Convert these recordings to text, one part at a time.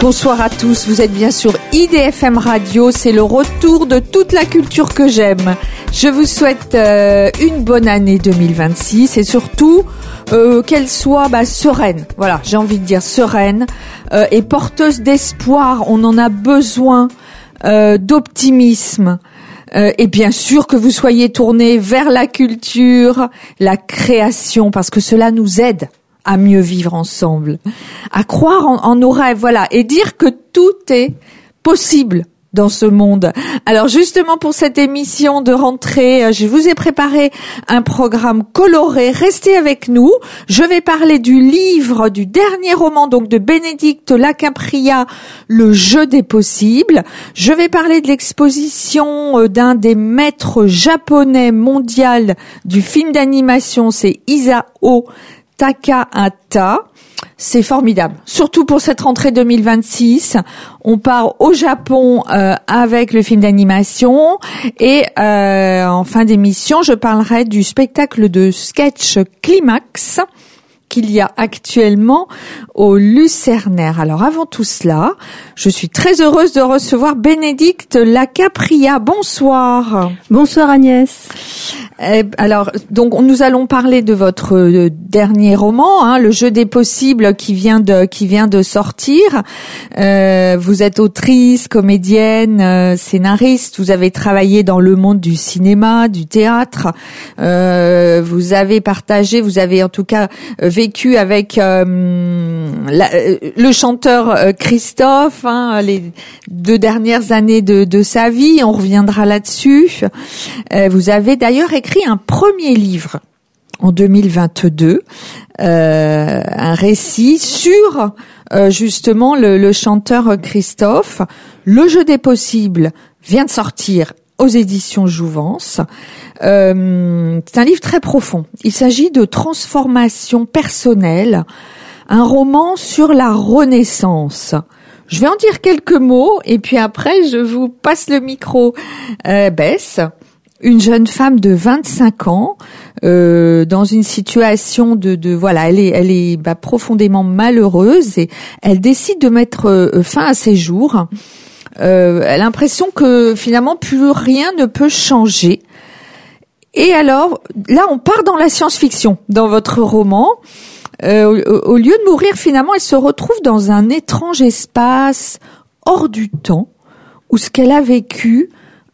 Bonsoir à tous, vous êtes bien sur IDFM Radio, c'est le retour de toute la culture que j'aime. Je vous souhaite une bonne année 2026 et surtout qu'elle soit sereine. Voilà, j'ai envie de dire sereine et porteuse d'espoir. On en a besoin, d'optimisme. Et bien sûr que vous soyez tournés vers la culture, la création, parce que cela nous aide à mieux vivre ensemble, à croire en nos rêves, voilà, et dire que tout est possible dans ce monde. Alors justement pour cette émission de rentrée, je vous ai préparé un programme coloré. Restez avec nous. Je vais parler du livre, du dernier roman donc de Bénédicte Lacapria, Le jeu des possibles. Je vais parler de l'exposition d'un des maîtres japonais mondial du film d'animation, c'est Isao Takahata. C'est formidable, surtout pour cette rentrée 2026. On part au Japon avec le film d'animation et en fin d'émission, je parlerai du spectacle de sketch Climax qu'il y a actuellement au Lucernaire. Alors avant tout cela, je suis très heureuse de recevoir Bénédicte Lacapria. Bonsoir. Bonsoir Agnès. Alors, donc, nous allons parler de votre dernier roman, Le jeu des possibles, qui vient de sortir. Vous êtes autrice, comédienne, scénariste. Vous avez travaillé dans le monde du cinéma, du théâtre. Vous avez en tout cas vécu avec le chanteur Christophe, les 2 dernières années de sa vie. On reviendra là-dessus. Vous avez d'ailleurs écrit un premier livre en 2022, un récit sur justement le chanteur Christophe. Le jeu des possibles vient de sortir aux éditions Jouvence. C'est un livre très profond. Il s'agit de transformation personnelle, un roman sur la Renaissance. Je vais en dire quelques mots et puis après je vous passe le micro. Bess, une jeune femme de 25 ans, dans une situation elle est profondément malheureuse et elle décide de mettre fin à ses jours. Elle a l'impression que finalement plus rien ne peut changer. Et alors, là, on part dans la science-fiction dans votre roman. Au lieu de mourir, finalement, elle se retrouve dans un étrange espace hors du temps où ce qu'elle a vécu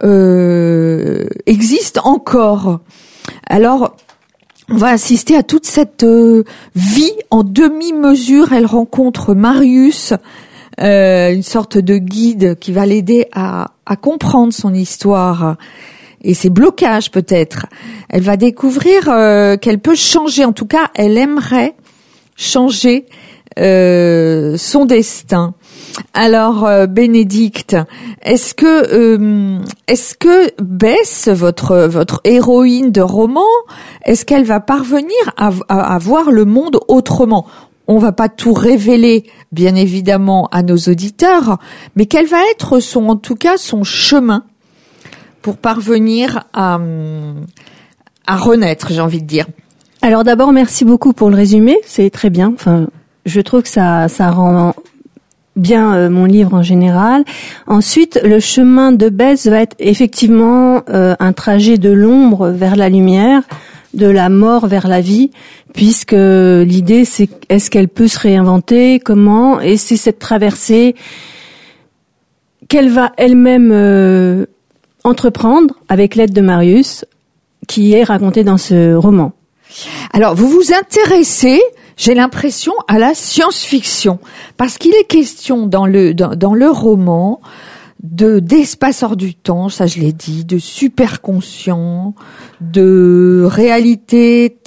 existe encore. Alors, on va assister à toute cette vie en demi-mesure. Elle rencontre Marius, une sorte de guide qui va l'aider à comprendre son histoire et ses blocages peut-être. Elle va découvrir qu'elle peut changer. En tout cas, elle aimerait changer son destin. Alors Bénédicte, est-ce que Bess, votre héroïne de roman, est-ce qu'elle va parvenir à voir le monde autrement? On va pas tout révéler, bien évidemment, à nos auditeurs, mais quel va être son chemin pour parvenir à renaître, j'ai envie de dire. Alors d'abord, merci beaucoup pour le résumé, c'est très bien. Enfin, je trouve que ça rend bien mon livre en général. Ensuite, le chemin de Bess va être effectivement un trajet de l'ombre vers la lumière, de la mort vers la vie, puisque l'idée c'est est-ce qu'elle peut se réinventer, comment, et c'est cette traversée qu'elle va elle-même entreprendre avec l'aide de Marius, qui est racontée dans ce roman. Alors, vous vous intéressez, j'ai l'impression, à la science-fiction, parce qu'il est question dans le roman d'espace hors du temps, ça je l'ai dit, de superconscient, de réalité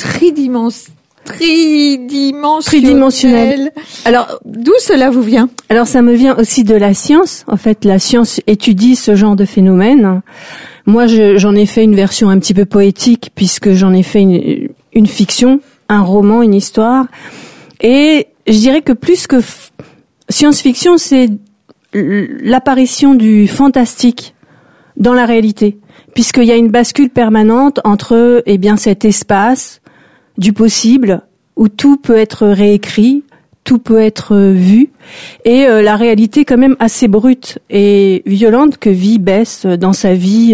tridimensionnelle. Alors, d'où cela vous vient? Alors, ça me vient aussi de la science. En fait, la science étudie ce genre de phénomène. Moi, j'en ai fait une version un petit peu poétique, puisque j'en ai fait une fiction, un roman, une histoire. Et je dirais que plus que science-fiction, c'est l'apparition du fantastique dans la réalité, puisqu'il y a une bascule permanente entre cet espace du possible où tout peut être réécrit, tout peut être vu, et la réalité quand même assez brute et violente que vit Bess dans sa vie.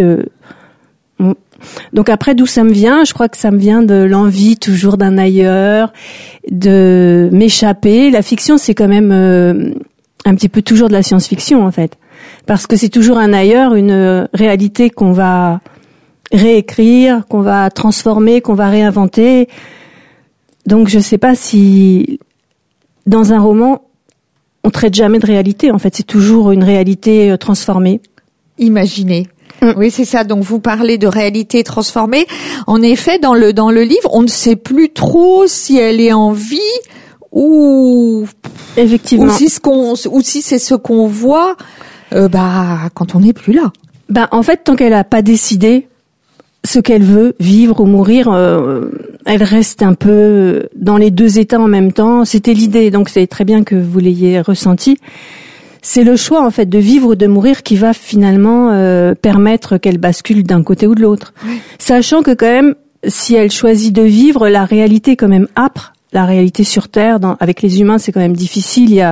Donc après, d'où ça me vient? Je crois que ça me vient de l'envie toujours d'un ailleurs, de m'échapper. La fiction, c'est quand même un petit peu toujours de la science-fiction en fait, parce que c'est toujours un ailleurs, une réalité qu'on va réécrire, qu'on va transformer, qu'on va réinventer. Donc je sais pas si dans un roman on traite jamais de réalité. En fait, c'est toujours une réalité transformée. Imaginez. Oui, c'est ça. Donc, vous parlez de réalité transformée. En effet, dans le livre, on ne sait plus trop si elle est en vie ou effectivement, ou si c'est ce qu'on voit, quand on n'est plus là. En fait, tant qu'elle a pas décidé ce qu'elle veut, vivre ou mourir, elle reste un peu dans les deux états en même temps. C'était l'idée, donc c'est très bien que vous l'ayez ressenti. C'est le choix en fait de vivre ou de mourir qui va finalement permettre qu'elle bascule d'un côté ou de l'autre. Oui. Sachant que quand même, si elle choisit de vivre, la réalité est quand même âpre. La réalité sur Terre, avec les humains, c'est quand même difficile.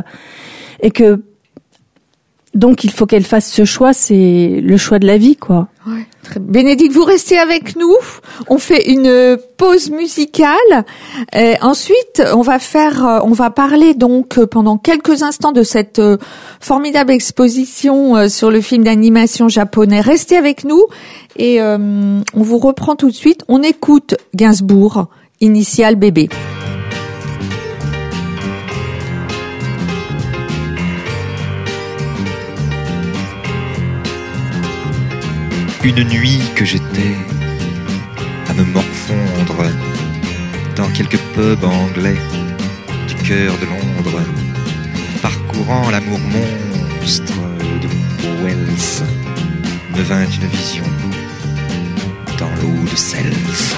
Donc il faut qu'elle fasse ce choix, c'est le choix de la vie, quoi. Ouais. Bénédicte, vous restez avec nous. On fait une pause musicale. Ensuite, on va parler donc pendant quelques instants de cette formidable exposition sur le film d'animation japonais. Restez avec nous et on vous reprend tout de suite. On écoute Gainsbourg, Initial Bébé. Une nuit que j'étais à me morfondre dans quelques pubs anglais du cœur de Londres, parcourant l'amour monstre de Wells, me vint une vision dans l'eau de Cels.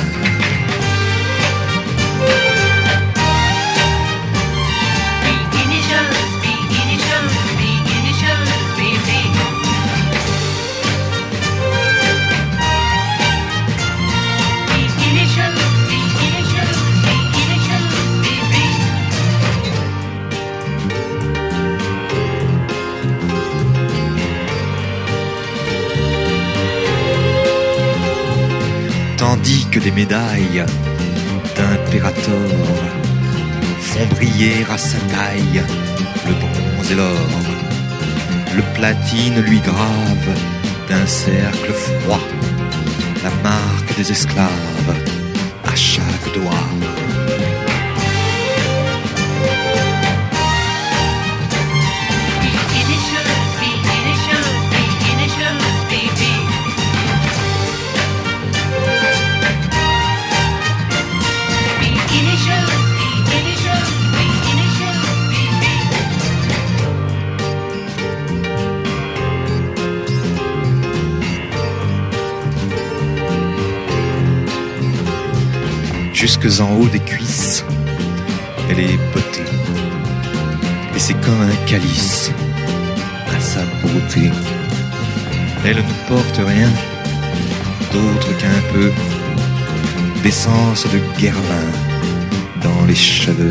Tandis que des médailles d'impérator font briller à sa taille le bronze et l'or, le platine lui grave d'un cercle froid la marque des esclaves à chaque doigt. Jusque en haut des cuisses, elle est bottée, et c'est comme un calice à sa beauté. Elle ne porte rien d'autre qu'un peu d'essence de guermin dans les cheveux.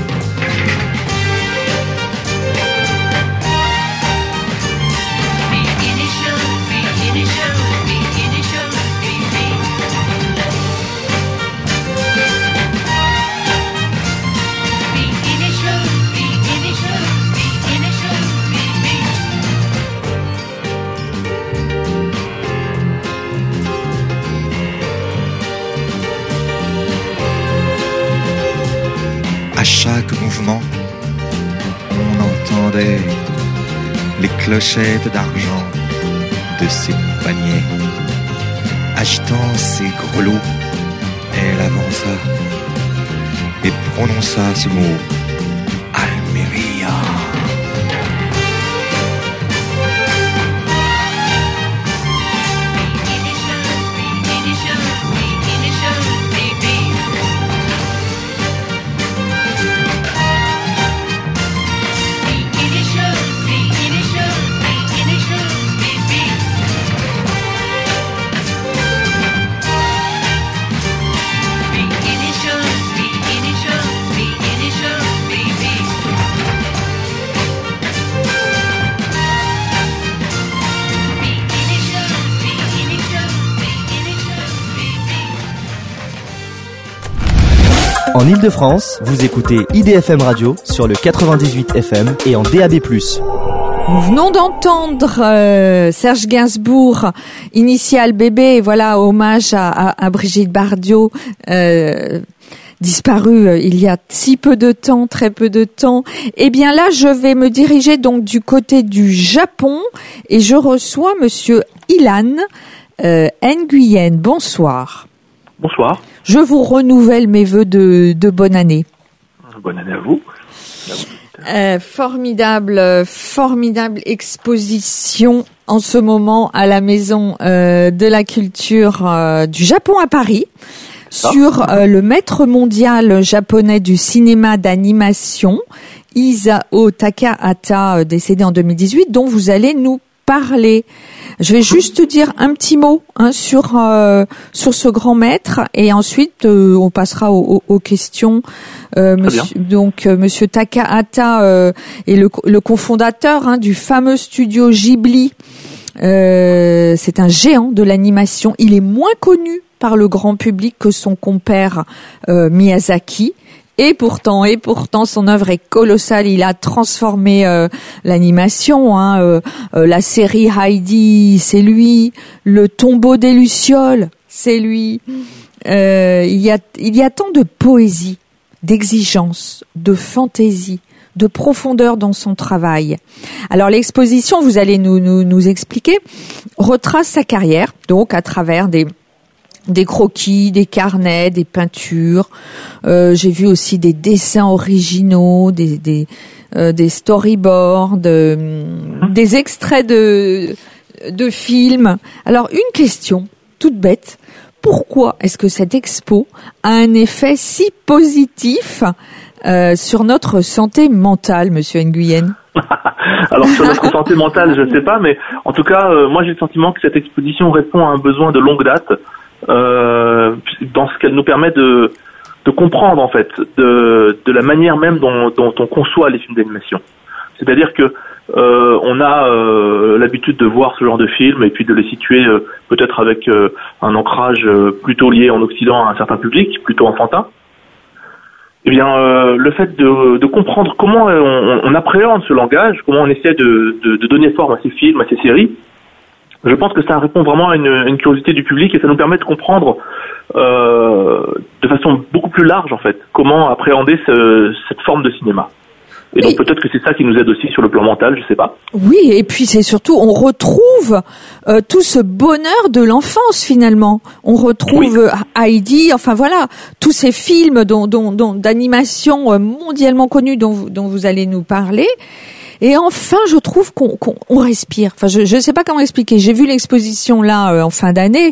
À chaque mouvement, on entendait les clochettes d'argent de ses paniers. Agitant ses grelots, elle avança et prononça ce mot, Almeria. En Ile-de-France, vous écoutez IDFM Radio sur le 98 FM et en DAB+. Nous venons d'entendre Serge Gainsbourg, Initial Bébé, voilà, hommage à Brigitte Bardot, disparue il y a si peu de temps, très peu de temps. Eh bien là, je vais me diriger donc du côté du Japon et je reçois Monsieur Ilan Nguyen. Bonsoir. Bonsoir. Je vous renouvelle mes vœux de bonne année. Bonne année à vous. Formidable exposition en ce moment à la Maison de la Culture du Japon à Paris sur le maître mondial japonais du cinéma d'animation, Isao Takahata, décédé en 2018, dont vous allez nous parler. Je vais juste dire un petit mot sur ce grand maître et ensuite on passera aux questions. Monsieur Takahata est le cofondateur du fameux studio Ghibli. C'est un géant de l'animation. Il est moins connu par le grand public que son compère Miyazaki. Et pourtant, son œuvre est colossale. Il a transformé l'animation. La série Heidi, c'est lui. Le Tombeau des lucioles, c'est lui. Il y a tant de poésie, d'exigence, de fantaisie, de profondeur dans son travail. Alors l'exposition, vous allez nous expliquer, retrace sa carrière, donc à travers des croquis, des carnets, des peintures. J'ai vu aussi des dessins originaux, des storyboards, des extraits de films. Alors une question toute bête. Pourquoi est-ce que cette expo a un effet si positif sur notre santé mentale, Monsieur Nguyen? Alors sur notre santé mentale, je ne sais pas, mais en tout cas, moi j'ai le sentiment que cette exposition répond à un besoin de longue date. Dans ce qu'elle nous permet de comprendre en fait de la manière même dont on conçoit les films d'animation. C'est-à-dire que on a l'habitude de voir ce genre de films et puis de les situer peut-être avec un ancrage plutôt lié en Occident à un certain public, plutôt enfantin. Eh bien, le fait de comprendre comment on appréhende ce langage, comment on essaie de donner forme à ces films, à ces séries, je pense que ça répond vraiment à une curiosité du public et ça nous permet de comprendre de façon beaucoup plus large en fait comment appréhender cette forme de cinéma. Et donc peut-être que c'est ça qui nous aide aussi sur le plan mental, je sais pas. Oui, et puis c'est surtout on retrouve tout ce bonheur de l'enfance finalement. On retrouve Heidi, enfin voilà, tous ces films d'animation mondialement connus dont vous allez nous parler. Et enfin, je trouve qu'on respire. Enfin, je sais pas comment expliquer. J'ai vu l'exposition là en fin d'année.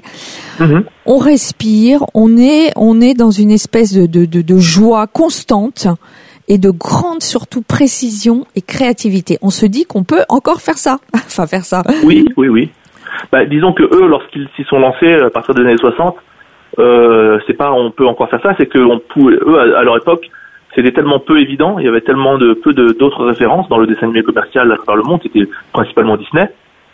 On respire. On est dans une espèce de joie constante et de grande surtout précision et créativité. On se dit qu'on peut encore faire ça. Enfin, faire ça. Oui. Bah, disons que eux, lorsqu'ils s'y sont lancés à partir des années 60, c'est pas on peut encore faire ça, c'est que eux à leur époque. C'était tellement peu évident, il y avait tellement peu d'autres références dans le dessin animé commercial à travers le monde, c'était principalement Disney,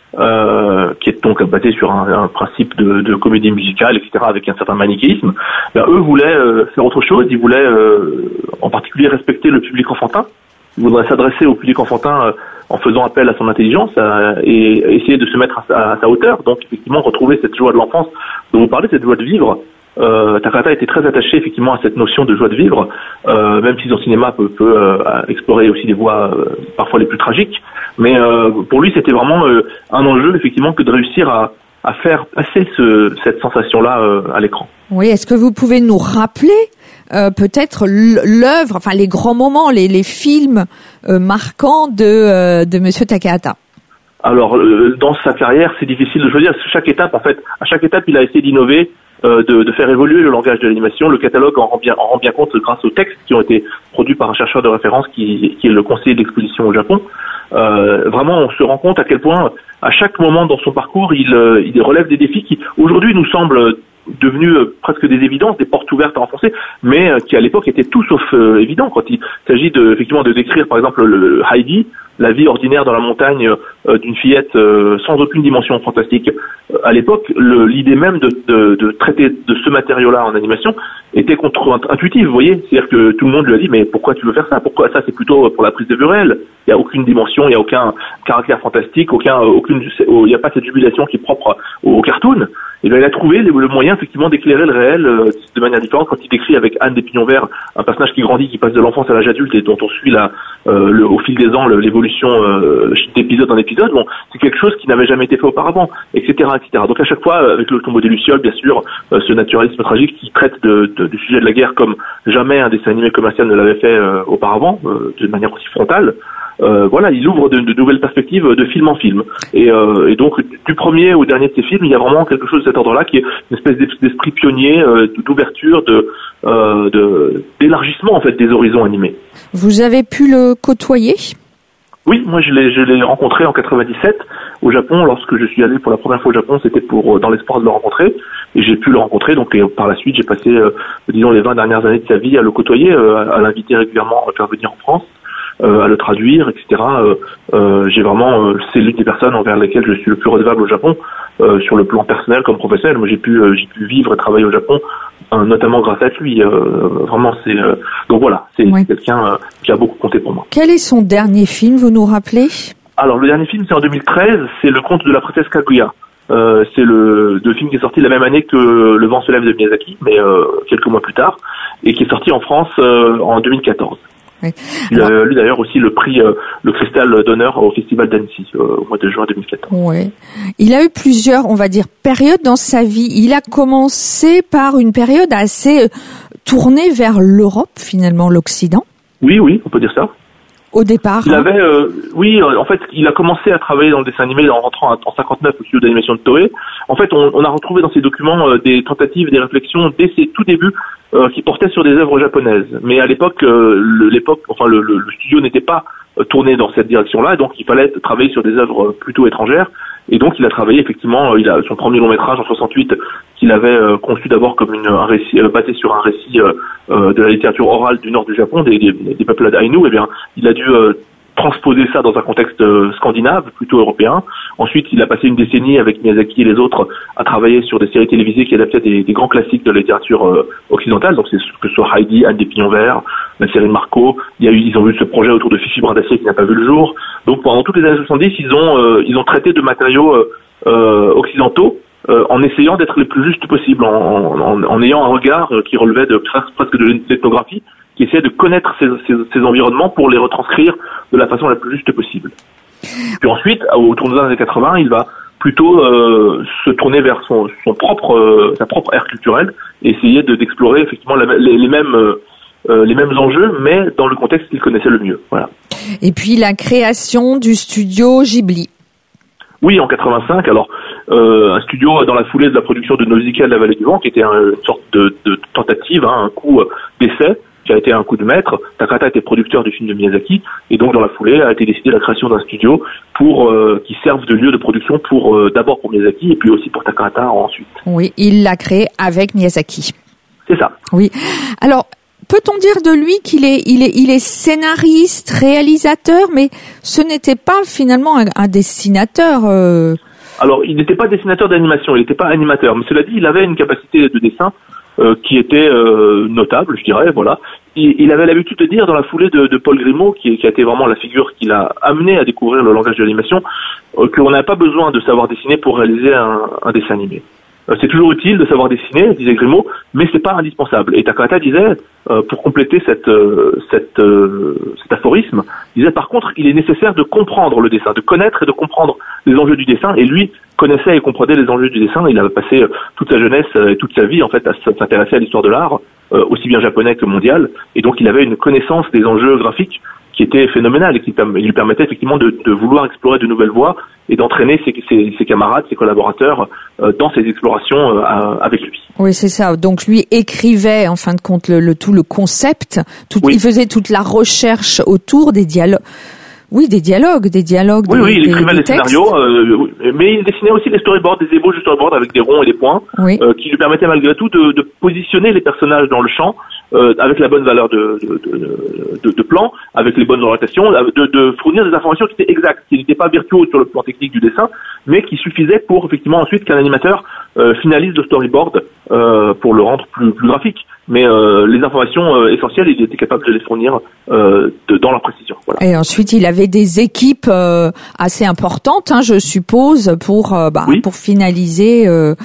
qui est donc basé sur un principe de comédie musicale, etc., avec un certain manichéisme. Ben, eux voulaient faire autre chose, ils voulaient en particulier respecter le public enfantin, ils voudraient s'adresser au public enfantin en faisant appel à son intelligence et essayer de se mettre à sa hauteur, donc effectivement retrouver cette joie de l'enfance dont vous parlez, cette joie de vivre. Takahata était très attaché effectivement à cette notion de joie de vivre, même si son cinéma peut explorer aussi des voies parfois les plus tragiques, mais pour lui c'était vraiment un enjeu effectivement que de réussir à faire passer cette sensation-là à l'écran. Oui, est-ce que vous pouvez nous rappeler peut-être l'œuvre, enfin les grands moments, les films marquants de Monsieur Takahata? Alors dans sa carrière c'est difficile de choisir, à chaque étape il a essayé d'innover, de faire évoluer le langage de l'animation. Le catalogue en rend bien compte grâce aux textes qui ont été produits par un chercheur de référence qui est le conseiller d'exposition au Japon. Vraiment, on se rend compte à quel point, à chaque moment dans son parcours, il relève des défis qui, aujourd'hui, nous semblent devenus presque des évidences, des portes ouvertes à enfoncer, mais qui à l'époque étaient tout sauf évidents. Quand il s'agit effectivement de décrire, par exemple, le Heidi, la vie ordinaire dans la montagne d'une fillette sans aucune dimension fantastique. À l'époque, l'idée même de traiter de ce matériau-là en animation était contre-intuitive, vous voyez. C'est-à-dire que tout le monde lui a dit, mais pourquoi tu veux faire ça? Pourquoi ça? C'est plutôt pour la prise de vue réelle. Il n'y a aucune dimension, il n'y a aucun caractère fantastique, il n'y a pas cette jubilation qui est propre au cartoon. Et bien, il a trouvé le moyen, effectivement, d'éclairer le réel de manière différente quand il décrit avec Anne des Pignons Verts un personnage qui grandit, qui passe de l'enfance à l'âge adulte et dont on suit au fil des ans l'évolution d'épisode en épisode. Bon, c'est quelque chose qui n'avait jamais été fait auparavant, etc., etc. Donc à chaque fois, avec le tombeau des Lucioles, bien sûr, ce naturalisme tragique qui traite du sujet de la guerre comme jamais un dessin animé commercial ne l'avait fait auparavant, de manière aussi frontale. Voilà, il ouvre de nouvelles perspectives de film en film. Et donc, du premier au dernier de ces films, il y a vraiment quelque chose de cet ordre-là qui est une espèce d'esprit pionnier, d'ouverture, d'élargissement en fait des horizons animés. Vous avez pu le côtoyer? Oui, moi je l'ai rencontré en 97 au Japon. Lorsque je suis allé pour la première fois au Japon, c'était dans l'espoir de le rencontrer. Et j'ai pu le rencontrer. Donc par la suite, j'ai passé, disons, les 20 dernières années de sa vie à le côtoyer, à l'inviter régulièrement à faire venir en France, à le traduire, etc. J'ai vraiment, c'est l'une des personnes envers lesquelles je suis le plus redevable au Japon, sur le plan personnel comme professionnel. Moi, j'ai pu vivre et travailler au Japon, notamment grâce à lui. Vraiment, donc voilà, c'est quelqu'un qui a beaucoup compté pour moi. Quel est son dernier film, vous nous rappelez? Alors, le dernier film, c'est en 2013, c'est Le Conte de la Princesse Kaguya. C'est le film qui est sorti la même année que Le Vent se lève de Miyazaki, mais quelques mois plus tard, et qui est sorti en France en 2014. Oui. Il a eu d'ailleurs aussi le prix, le cristal d'honneur au Festival d'Annecy au mois de juin 2014. Oui. Il a eu plusieurs, on va dire, périodes dans sa vie. Il a commencé par une période assez tournée vers l'Europe, finalement, l'Occident. Oui, on peut dire ça. Au départ. Il avait, en fait, il a commencé à travailler dans le dessin animé en rentrant en 59 au studio d'animation de Toei. En fait, on a retrouvé dans ses documents des tentatives, des réflexions dès ses tout débuts qui portaient sur des œuvres japonaises. Mais à l'époque, le studio n'était pas tourné dans cette direction-là, donc il fallait travailler sur des œuvres plutôt étrangères. Et donc, il a travaillé effectivement. Il a son premier long métrage en 68 qu'il avait conçu d'abord comme un récit basé sur un récit de la littérature orale du nord du Japon, des peuplades Ainu. Eh bien, il a dû transposer ça dans un contexte scandinave, plutôt européen. Ensuite, il a passé une décennie avec Miyazaki et les autres à travailler sur des séries télévisées qui adaptaient des grands classiques de la littérature occidentale. Donc, c'est que ce soit Heidi, Anne des Pignons Verts, la série de Marco. Ils ont eu ce projet autour de Fifi Brin d'Acier qui n'a pas vu le jour. Donc, pendant toutes les années 70, ils ont traité de matériaux occidentaux en essayant d'être les plus justes possible, en ayant un regard qui relevait presque de l'ethnographie, qui essayait de connaître ces environnements pour les retranscrire de la façon la plus juste possible. Puis ensuite, au tournant des années 80, il va plutôt se tourner vers sa propre ère culturelle et essayer d'explorer effectivement les mêmes enjeux, mais dans le contexte qu'il connaissait le mieux. Voilà. Et puis la création du studio Ghibli. Oui, en 85. Alors, un studio dans la foulée de la production de Nausicaa de la Vallée du Vent, qui était une sorte de tentative, un coup d'essai, qui a été un coup de maître. Takahata était producteur du film de Miyazaki, et donc dans la foulée a été décidé la création d'un studio qui serve de lieu de production d'abord pour Miyazaki et puis aussi pour Takahata ensuite. Oui, il l'a créé avec Miyazaki. C'est ça. Oui. Alors, peut-on dire de lui qu'il est scénariste, réalisateur, mais ce n'était pas finalement un dessinateur Alors, il n'était pas dessinateur d'animation, il n'était pas animateur, mais cela dit, il avait une capacité de dessin qui était notable, je dirais, voilà. Il avait l'habitude de dire dans la foulée de Paul Grimaud, qui a été vraiment la figure qui l'a amené à découvrir le langage de l'animation, qu'on n'a pas besoin de savoir dessiner pour réaliser un dessin animé. C'est toujours utile de savoir dessiner, disait Grimaud, mais c'est pas indispensable. Et Takahata disait, pour compléter cet aphorisme, il disait par contre, il est nécessaire de comprendre le dessin, de connaître et de comprendre les enjeux du dessin. Et lui connaissait et comprenait les enjeux du dessin. Il avait passé toute sa jeunesse et toute sa vie en fait à s'intéresser à l'histoire de l'art, aussi bien japonais que mondial. Et donc il avait une connaissance des enjeux graphiques qui était phénoménal et qui lui permettait effectivement de vouloir explorer de nouvelles voies et d'entraîner ses camarades, ses collaborateurs dans ces explorations avec lui. Oui, c'est ça. Donc lui écrivait en fin de compte tout le concept. Oui. Il faisait toute la recherche autour des dialogues. Oui, des dialogues. Oui, il écrivait des scénarios, mais il dessinait aussi des storyboards, des ébauches de storyboards avec des ronds et des points, qui lui permettaient malgré tout de positionner les personnages dans le champ avec la bonne valeur de plan, avec les bonnes orientations, de fournir des informations qui étaient exactes, qui n'étaient pas virtuoses sur le plan technique du dessin, mais qui suffisaient pour effectivement ensuite qu'un animateur finalise le storyboard pour le rendre plus graphique. Mais les informations essentielles, il était capable de les fournir dans leur précision. Voilà. Et ensuite, il avait des équipes assez importantes, je suppose, pour finaliser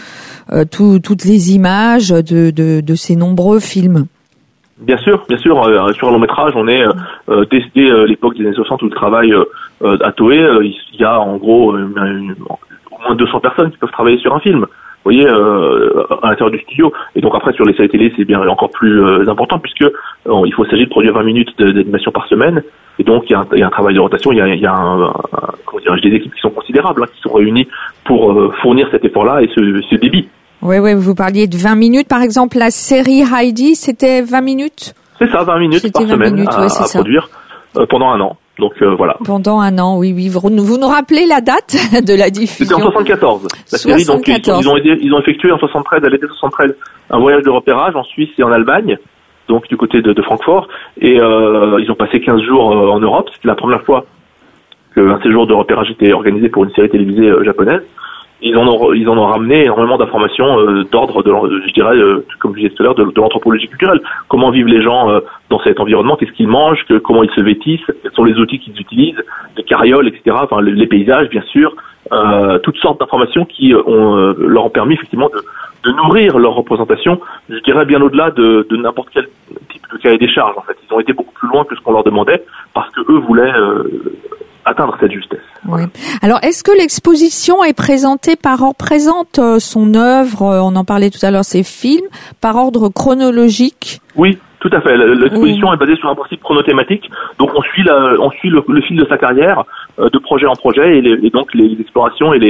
toutes les images de ces nombreux films. Bien sûr. Sur un long métrage, on est dès l'époque des années 60 où le travail à Toei, il y a en gros au moins 200 personnes qui peuvent travailler sur un film. Vous voyez, à l'intérieur du studio. Et donc après, sur les séries télé, c'est bien encore plus important puisque il faut s'agir de produire 20 minutes d'animation par semaine. Et donc, il y a un travail de rotation, il y a des équipes qui sont considérables, qui sont réunies pour fournir cet effort-là et ce débit. Oui, vous parliez de 20 minutes. Par exemple, la série Heidi, c'était 20 minutes? C'est ça, 20 minutes par semaine à produire pendant un an. Donc voilà. Pendant un an, oui. Vous nous rappelez la date de la diffusion? C'était en 74. La série, donc ils ont effectué en 73, à l'été 73, un voyage de repérage en Suisse et en Allemagne, donc du côté de Francfort, et ils ont passé 15 jours en Europe. C'était la première fois qu'un séjour de repérage était organisé pour une série télévisée japonaise. Ils en ont ramené énormément d'informations d'ordre je dirais, comme je disais tout à l'heure, de l'anthropologie culturelle. Comment vivent les gens dans cet environnement, qu'est-ce qu'ils mangent, comment ils se vêtissent, quels sont les outils qu'ils utilisent, les carrioles, etc. Enfin, les paysages, bien sûr, toutes sortes d'informations qui leur ont permis effectivement de nourrir leur représentation. Je dirais bien au-delà de n'importe quel type de cahier des charges. En fait, ils ont été beaucoup plus loin que ce qu'on leur demandait parce que eux voulaient atteindre cette justesse. Oui. Alors, est-ce que l'exposition est présentée présente son œuvre, on en parlait tout à l'heure, ses films, par ordre chronologique? Oui, tout à fait. L'exposition est basée sur un principe chronothématique. Donc, on suit le fil de sa carrière, de projet en projet, et donc les explorations et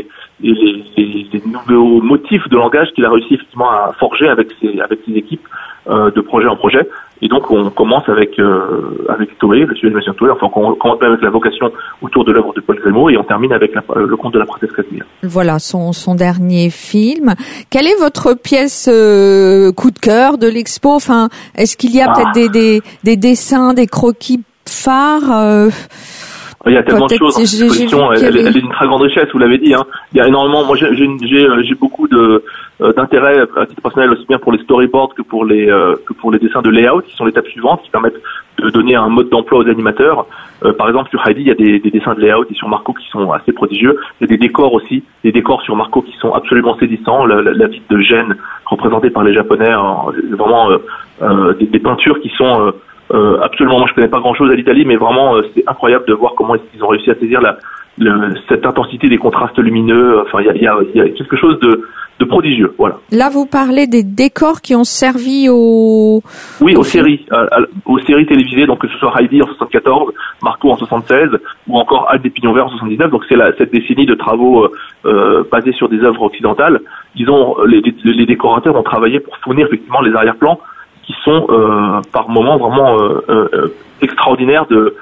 les nouveaux motifs de langage qu'il a réussi effectivement à forger avec ses équipes de projet en projet. Et donc on commence avec Toei, le studio d'animation Toei, enfin on commence avec la vocation autour de l'œuvre de Paul Grimaud et on termine avec le conte de la princesse Casimir. Voilà son dernier film. Quelle est votre pièce coup de cœur de l'expo? Enfin, est-ce qu'il y a peut-être des dessins, des croquis phares? Il y a tellement de choses. L'exposition, elle est d'une très grande richesse, vous l'avez dit. Il y a énormément. Moi, j'ai beaucoup d'intérêt à titre personnel aussi bien pour les storyboards que pour les dessins de layout, qui sont l'étape suivante, qui permettent de donner un mode d'emploi aux animateurs. Par exemple, sur Heidi, il y a des dessins de layout et sur Marco qui sont assez prodigieux. Il y a des décors aussi, des décors sur Marco qui sont absolument saisissants. La ville de Gênes, représentée par les Japonais, vraiment des peintures qui sont absolument, moi je connais pas grand chose à l'Italie, mais vraiment c'est incroyable de voir comment ils ont réussi à saisir cette intensité des contrastes lumineux. Enfin, il y a quelque chose de prodigieux, voilà. Là, vous parlez des décors qui ont servi aux séries télévisées, donc que ce soit Heidi en 74, Marco en 76, ou encore Alpes des Pignons Verts en 79. Donc c'est cette décennie de travaux basés sur des œuvres occidentales. Les décorateurs ont travaillé pour fournir effectivement les arrière-plans qui sont par moments vraiment extraordinaires de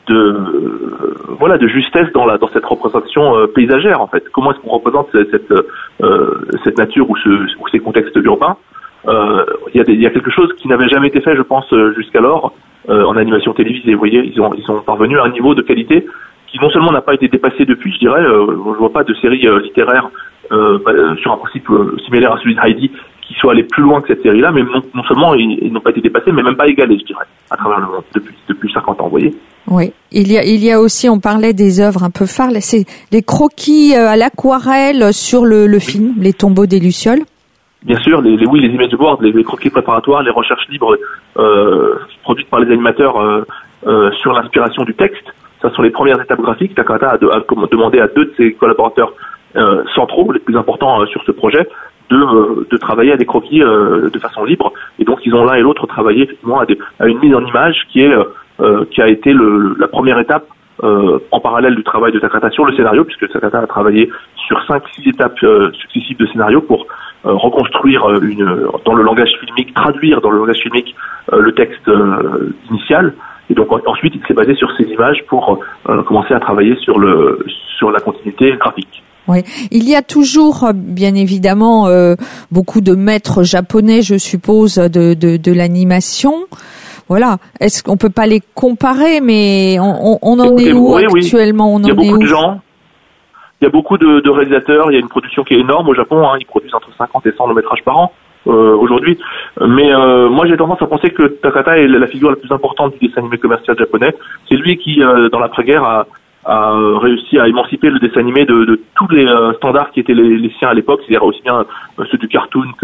justesse dans cette représentation paysagère en fait. Comment est-ce qu'on représente cette nature ou ces contextes urbains? Il y a quelque chose qui n'avait jamais été fait, je pense, jusqu'alors en animation télévisée. Vous voyez, ils sont parvenus à un niveau de qualité qui non seulement n'a pas été dépassé depuis, je dirais, je vois pas de série littéraire sur un principe similaire à celui de Heidi qui soit allé plus loin que cette série-là, mais non seulement ils n'ont pas été dépassés, mais même pas égalés, je dirais, à travers le monde depuis 50 ans, vous voyez. Oui, il y a aussi, on parlait des œuvres un peu phares, c'est des croquis à l'aquarelle sur le film, les tombeaux des Lucioles. Bien sûr, les image boards, les croquis préparatoires, les recherches libres produites par les animateurs sur l'inspiration du texte. Ça sont les premières étapes graphiques. Takahata a demandé à deux de ses collaborateurs centraux, les plus importants sur ce projet, de travailler à des croquis de façon libre. Et donc, ils ont l'un et l'autre travaillé effectivement à une mise en image qui a été la première étape en parallèle du travail de Takahata sur le scénario, puisque Takahata a travaillé sur 5-6 étapes successives de scénario pour reconstruire dans le langage filmique, traduire dans le langage filmique le texte initial. Et donc ensuite, il s'est basé sur ces images pour commencer à travailler sur la continuité graphique. Oui, il y a toujours, bien évidemment, beaucoup de maîtres japonais, je suppose, de l'animation. Voilà. Est-ce qu'on peut pas les comparer, mais on en est où actuellement? Il y a beaucoup de gens. Il y a beaucoup de réalisateurs. Il y a une production qui est énorme au Japon. Ils produisent entre 50 et 100 longs-métrages par an aujourd'hui. Mais moi, j'ai tendance à penser que Takahata est la figure la plus importante du dessin animé commercial japonais. C'est lui qui, dans l'après-guerre, a réussi à émanciper le dessin animé de tous les standards qui étaient les siens à l'époque, c'est-à-dire aussi bien ceux du cartoon que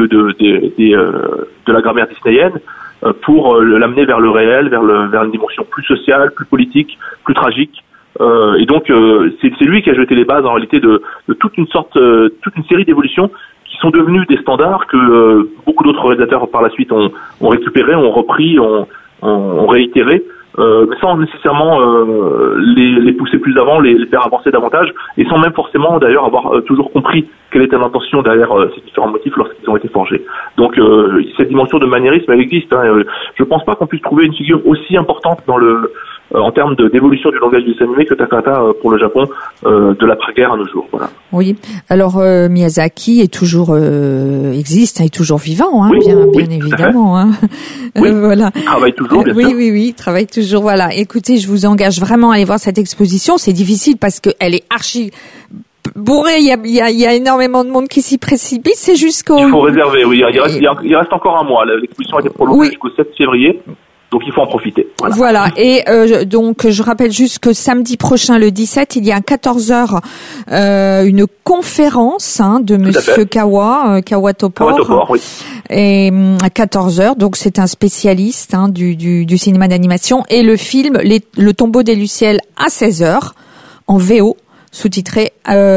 de la grammaire disneyenne, pour l'amener vers le réel, vers une dimension plus sociale, plus politique, plus tragique. Et donc c'est lui qui a jeté les bases en réalité de toute une série d'évolutions qui sont devenues des standards que beaucoup d'autres réalisateurs par la suite ont récupérés, ont repris, ont réitéré. Mais sans nécessairement les pousser plus avant, les faire avancer davantage, et sans même forcément d'ailleurs avoir toujours compris quelle était l'intention derrière ces différents motifs lorsqu'ils ont été forgés. Donc cette dimension de maniérisme, elle existe. Je pense pas qu'on puisse trouver une figure aussi importante en termes d'évolution du langage du dessin animé que Takahata pour le Japon de l'après-guerre à nos jours. Voilà. Oui. Alors Miyazaki est toujours existe, est toujours vivant, bien évidemment. Oui. Voilà. Il travaille toujours. Bien sûr. Oui, il travaille toujours. Voilà. Écoutez, je vous engage vraiment à aller voir cette exposition. C'est difficile parce que elle est archi bourrée. Il y a énormément de monde qui s'y précipite. C'est jusqu'au. Il faut réserver. Oui. Il reste encore un mois. L'exposition a été prolongée jusqu'au 7 février. Donc il faut en profiter. Voilà. Et donc je rappelle juste que samedi prochain, le 17, il y a à 14h une conférence de Monsieur Kawatopor. Oui. Et à 14h, donc c'est un spécialiste du cinéma d'animation, et le film Le Tombeau des Lucioles à 16h en VO, sous-titré.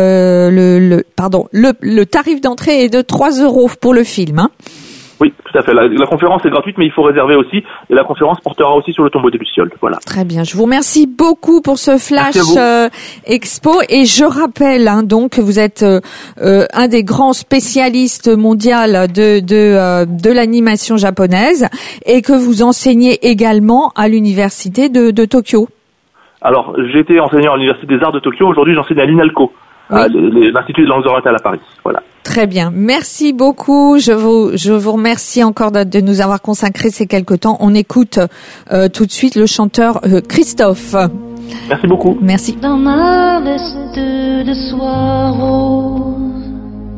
Le tarif d'entrée est de 3 € pour le film. Oui, tout à fait. La conférence est gratuite, mais il faut réserver aussi. Et la conférence portera aussi sur le tombeau des Lucioles. Voilà. Très bien. Je vous remercie beaucoup pour ce flash expo. Et je rappelle donc que vous êtes un des grands spécialistes mondiaux de l'animation japonaise, et que vous enseignez également à l'université de Tokyo. Alors, j'étais enseignant à l'université des arts de Tokyo. Aujourd'hui, j'enseigne à l'INALCO, l'Institut des langues orientales à Paris. Voilà. Très bien. Merci beaucoup. Je vous remercie encore de nous avoir consacré ces quelques temps. On écoute tout de suite le chanteur Christophe. Merci beaucoup. Merci. Dans ma veste de soie rose,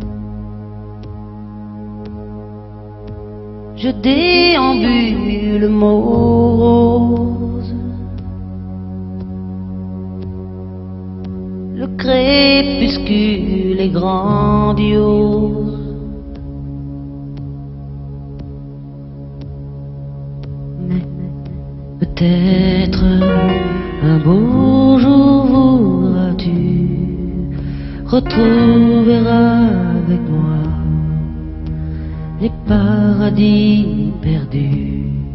je déambule morose. Le crépuscule est grandiose. Mais peut-être un beau jour voudras-tu retrouver avec moi les paradis perdus.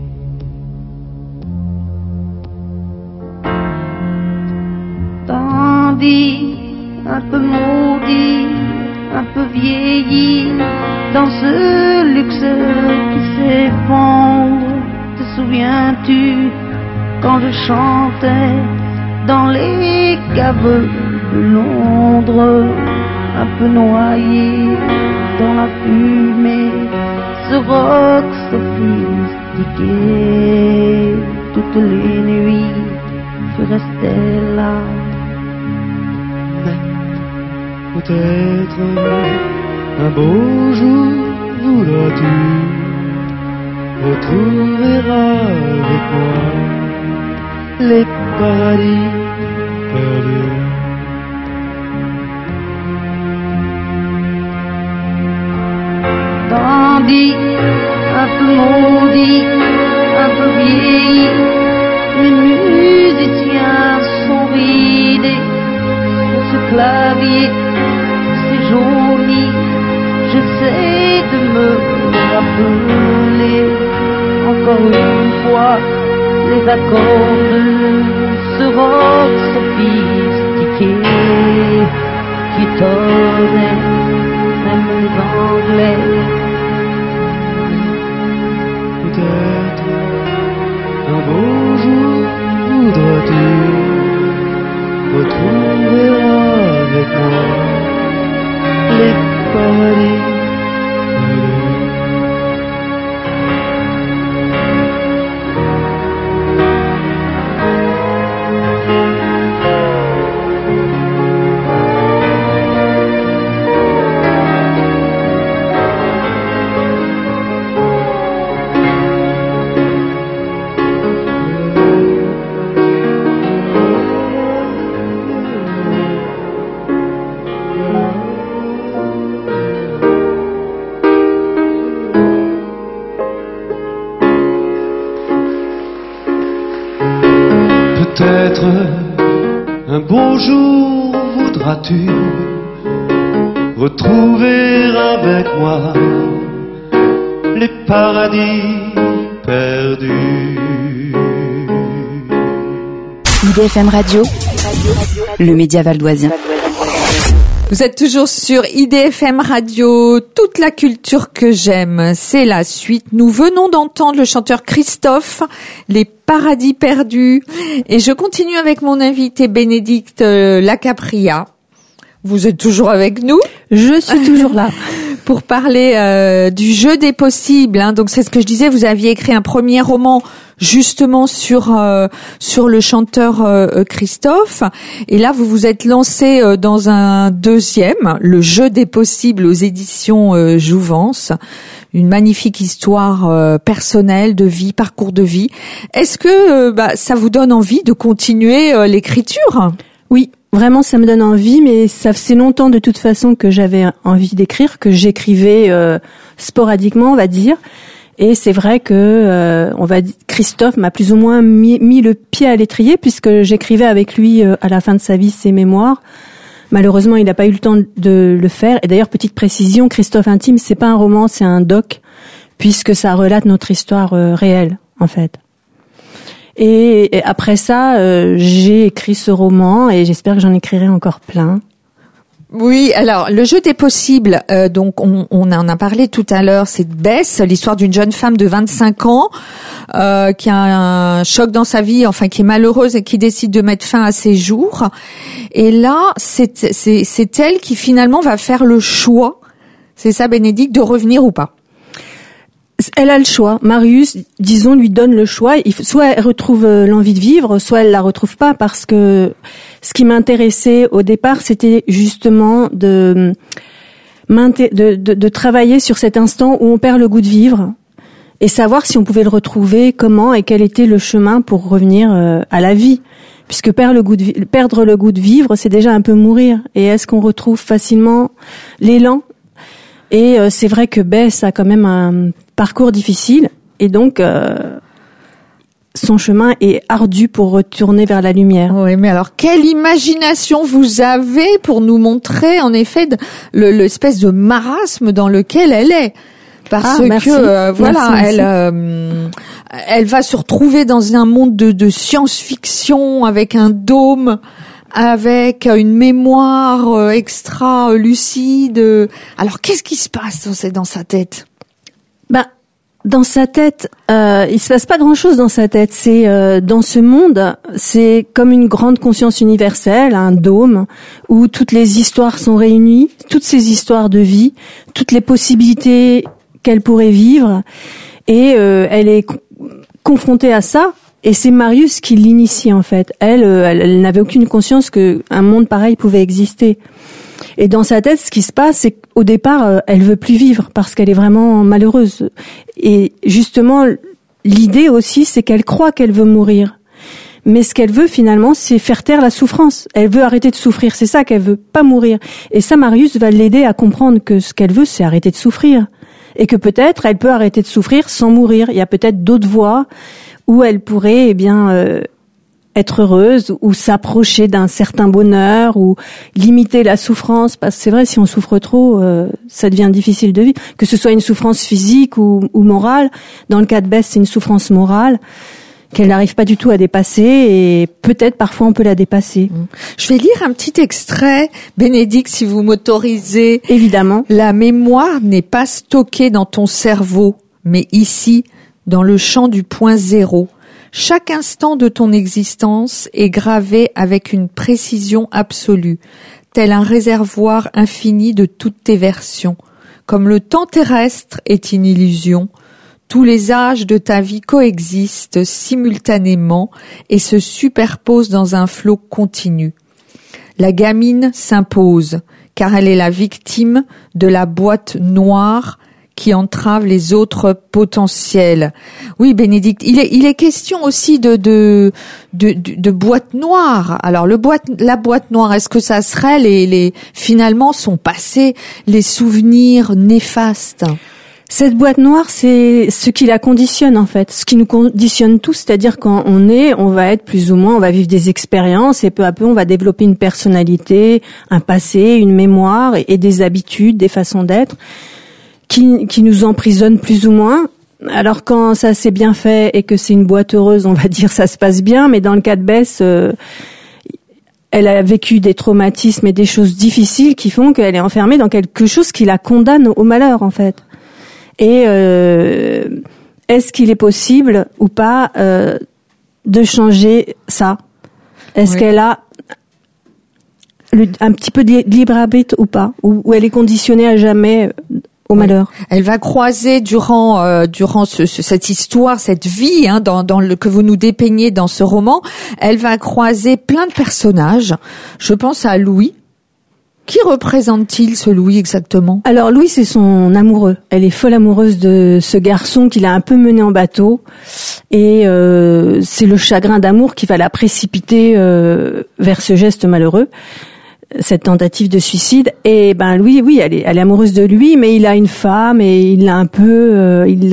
Tandis un peu maudit, un peu vieilli, dans ce luxe qui s'effondre. Te souviens-tu quand je chantais dans les caves de Londres, un peu noyé dans la fumée, ce rock sophistiqué, toutes les nuits je restais là. Peut-être un beau jour voudras-tu retrouver avec moi les paradis perdus. Tandis un peu maudit, un peu vieilli, les musiciens sont ridés sur ce clavier. Jauni, j'essaie de me rappeler encore une fois les accords de ce rock sophistiqué qui étonnait même les Anglais. Peut-être un beau jour voudras-tu retrouver avec moi Peut-être un beau jour voudras-tu retrouver avec moi les paradis perdus. IDFM Radio, le média valdoisien. Vous êtes toujours sur IDFM Radio, toute la culture que j'aime, c'est la suite. Nous venons d'entendre le chanteur Christophe, Les Paradis Perdus. Et je continue avec mon invité Bénédicte Lacapria. Vous êtes toujours avec nous? Je suis toujours là. Pour parler du jeu des possibles. Hein. Donc c'est ce que je disais, vous aviez écrit un premier roman justement sur le chanteur Christophe. Et là, vous vous êtes lancé dans un deuxième, Le jeu des possibles aux éditions Jouvence. Une magnifique histoire personnelle, de vie, parcours de vie. Est-ce que ça vous donne envie de continuer l'écriture? Oui. Vraiment, ça me donne envie, mais ça faisait longtemps de toute façon que j'avais envie d'écrire, que j'écrivais sporadiquement, on va dire. Et c'est vrai que Christophe m'a plus ou moins mis le pied à l'étrier, puisque j'écrivais avec lui à la fin de sa vie ses mémoires. Malheureusement, il n'a pas eu le temps de le faire. Et d'ailleurs, petite précision, Christophe Intime, c'est pas un roman, c'est un doc, puisque ça relate notre histoire réelle, en fait. Et après ça, j'ai écrit ce roman et j'espère que j'en écrirai encore plein. Oui, alors le jeu des possibles, donc on en a parlé tout à l'heure, c'est Bess, l'histoire d'une jeune femme de 25 ans qui a un choc dans sa vie, enfin qui est malheureuse et qui décide de mettre fin à ses jours. Et là, c'est elle qui finalement va faire le choix, c'est ça Bénédicte, de revenir ou pas? Elle a le choix. Marius, disons, lui donne le choix. Soit elle retrouve l'envie de vivre, soit elle la retrouve pas, parce que ce qui m'intéressait au départ, c'était justement de travailler sur cet instant où on perd le goût de vivre et savoir si on pouvait le retrouver, comment et quel était le chemin pour revenir à la vie. Puisque perdre le goût de vivre, c'est déjà un peu mourir. Et est-ce qu'on retrouve facilement l'élan? Et c'est vrai que Bess a quand même un parcours difficile et donc son chemin est ardu pour retourner vers la lumière. Oui, mais alors quelle imagination vous avez pour nous montrer en effet l'espèce de marasme dans lequel elle est, parce que voilà, elle va se retrouver dans un monde de science-fiction avec un dôme, avec une mémoire extra lucide. Alors qu'est-ce qui se passe dans sa tête? Dans sa tête, il se passe pas grand-chose dans sa tête. C'est dans ce monde, c'est comme une grande conscience universelle, un dôme où toutes les histoires sont réunies, toutes ces histoires de vie, toutes les possibilités qu'elle pourrait vivre, et elle est confrontée à ça. Et c'est Marius qui l'initie en fait. Elle n'avait aucune conscience que un monde pareil pouvait exister. Et dans sa tête, ce qui se passe, c'est qu'au départ, elle veut plus vivre parce qu'elle est vraiment malheureuse. Et justement, l'idée aussi, c'est qu'elle croit qu'elle veut mourir. Mais ce qu'elle veut finalement, c'est faire taire la souffrance. Elle veut arrêter de souffrir. C'est ça qu'elle veut, pas mourir. Et ça, Marius va l'aider à comprendre que ce qu'elle veut, c'est arrêter de souffrir. Et que peut-être, elle peut arrêter de souffrir sans mourir. Il y a peut-être d'autres voies où elle pourrait, être heureuse ou s'approcher d'un certain bonheur ou limiter la souffrance, parce que c'est vrai, si on souffre trop, ça devient difficile de vivre, que ce soit une souffrance physique ou morale. Dans le cas de Bess, c'est une souffrance morale qu'elle n'arrive pas du tout à dépasser, et peut-être parfois on peut la dépasser. Je vais lire un petit extrait, Bénédicte, si vous m'autorisez. Évidemment. La mémoire n'est pas stockée dans ton cerveau, mais ici, dans le champ du point zéro. Chaque instant de ton existence est gravé avec une précision absolue, tel un réservoir infini de toutes tes versions. Comme le temps terrestre est une illusion, tous les âges de ta vie coexistent simultanément et se superposent dans un flot continu. La gamine s'impose, car elle est la victime de la boîte noire qui entrave les autres potentiels. Oui, Bénédicte, il est question aussi de boîte noire. Alors la boîte noire, est-ce que ça serait finalement son passé, les souvenirs néfastes? Cette boîte noire, c'est ce qui la conditionne en fait, ce qui nous conditionne tous, c'est-à-dire quand on va être plus ou moins, on va vivre des expériences et peu à peu on va développer une personnalité, un passé, une mémoire et des habitudes, des façons d'être qui nous emprisonnent plus ou moins. Alors quand ça s'est bien fait et que c'est une boîte heureuse, on va dire ça se passe bien, mais dans le cas de Bess, elle a vécu des traumatismes et des choses difficiles qui font qu'elle est enfermée dans quelque chose qui la condamne au malheur en fait. Et est-ce qu'il est possible ou pas de changer ça? Est-ce qu'elle a un petit peu de libre arbitre ou pas? Ou elle est conditionnée à jamais au malheur? Elle va croiser durant cette histoire, cette vie dans le que vous nous dépeignez dans ce roman, elle va croiser plein de personnages. Je pense à Louis. Qui représente-t-il, ce Louis, exactement? Alors, Louis, c'est son amoureux. Elle est folle amoureuse de ce garçon qui l'a un peu mené en bateau. Et c'est le chagrin d'amour qui va la précipiter vers ce geste malheureux, cette tentative de suicide. Et ben Louis, oui, elle est amoureuse de lui, mais il a une femme et il l'a un peu... il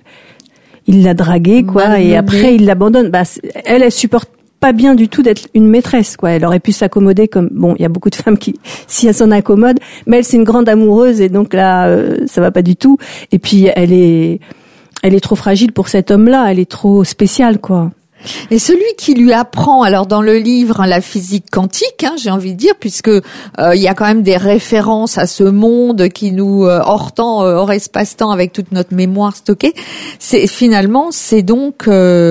l'a draguée, quoi. Malmené. Et après, il l'abandonne. Elle supporte pas bien du tout d'être une maîtresse, quoi. Elle aurait pu s'accommoder comme, bon, il y a beaucoup de femmes qui, si elles s'en accommodent, mais elle, c'est une grande amoureuse et donc là, ça va pas du tout. Et puis, elle est trop fragile pour cet homme-là. Elle est trop spéciale, quoi. Et celui qui lui apprend, alors dans le livre, la physique quantique, j'ai envie de dire, puisque il y a quand même des références à ce monde qui nous hors temps, hors espace-temps, avec toute notre mémoire stockée. C'est donc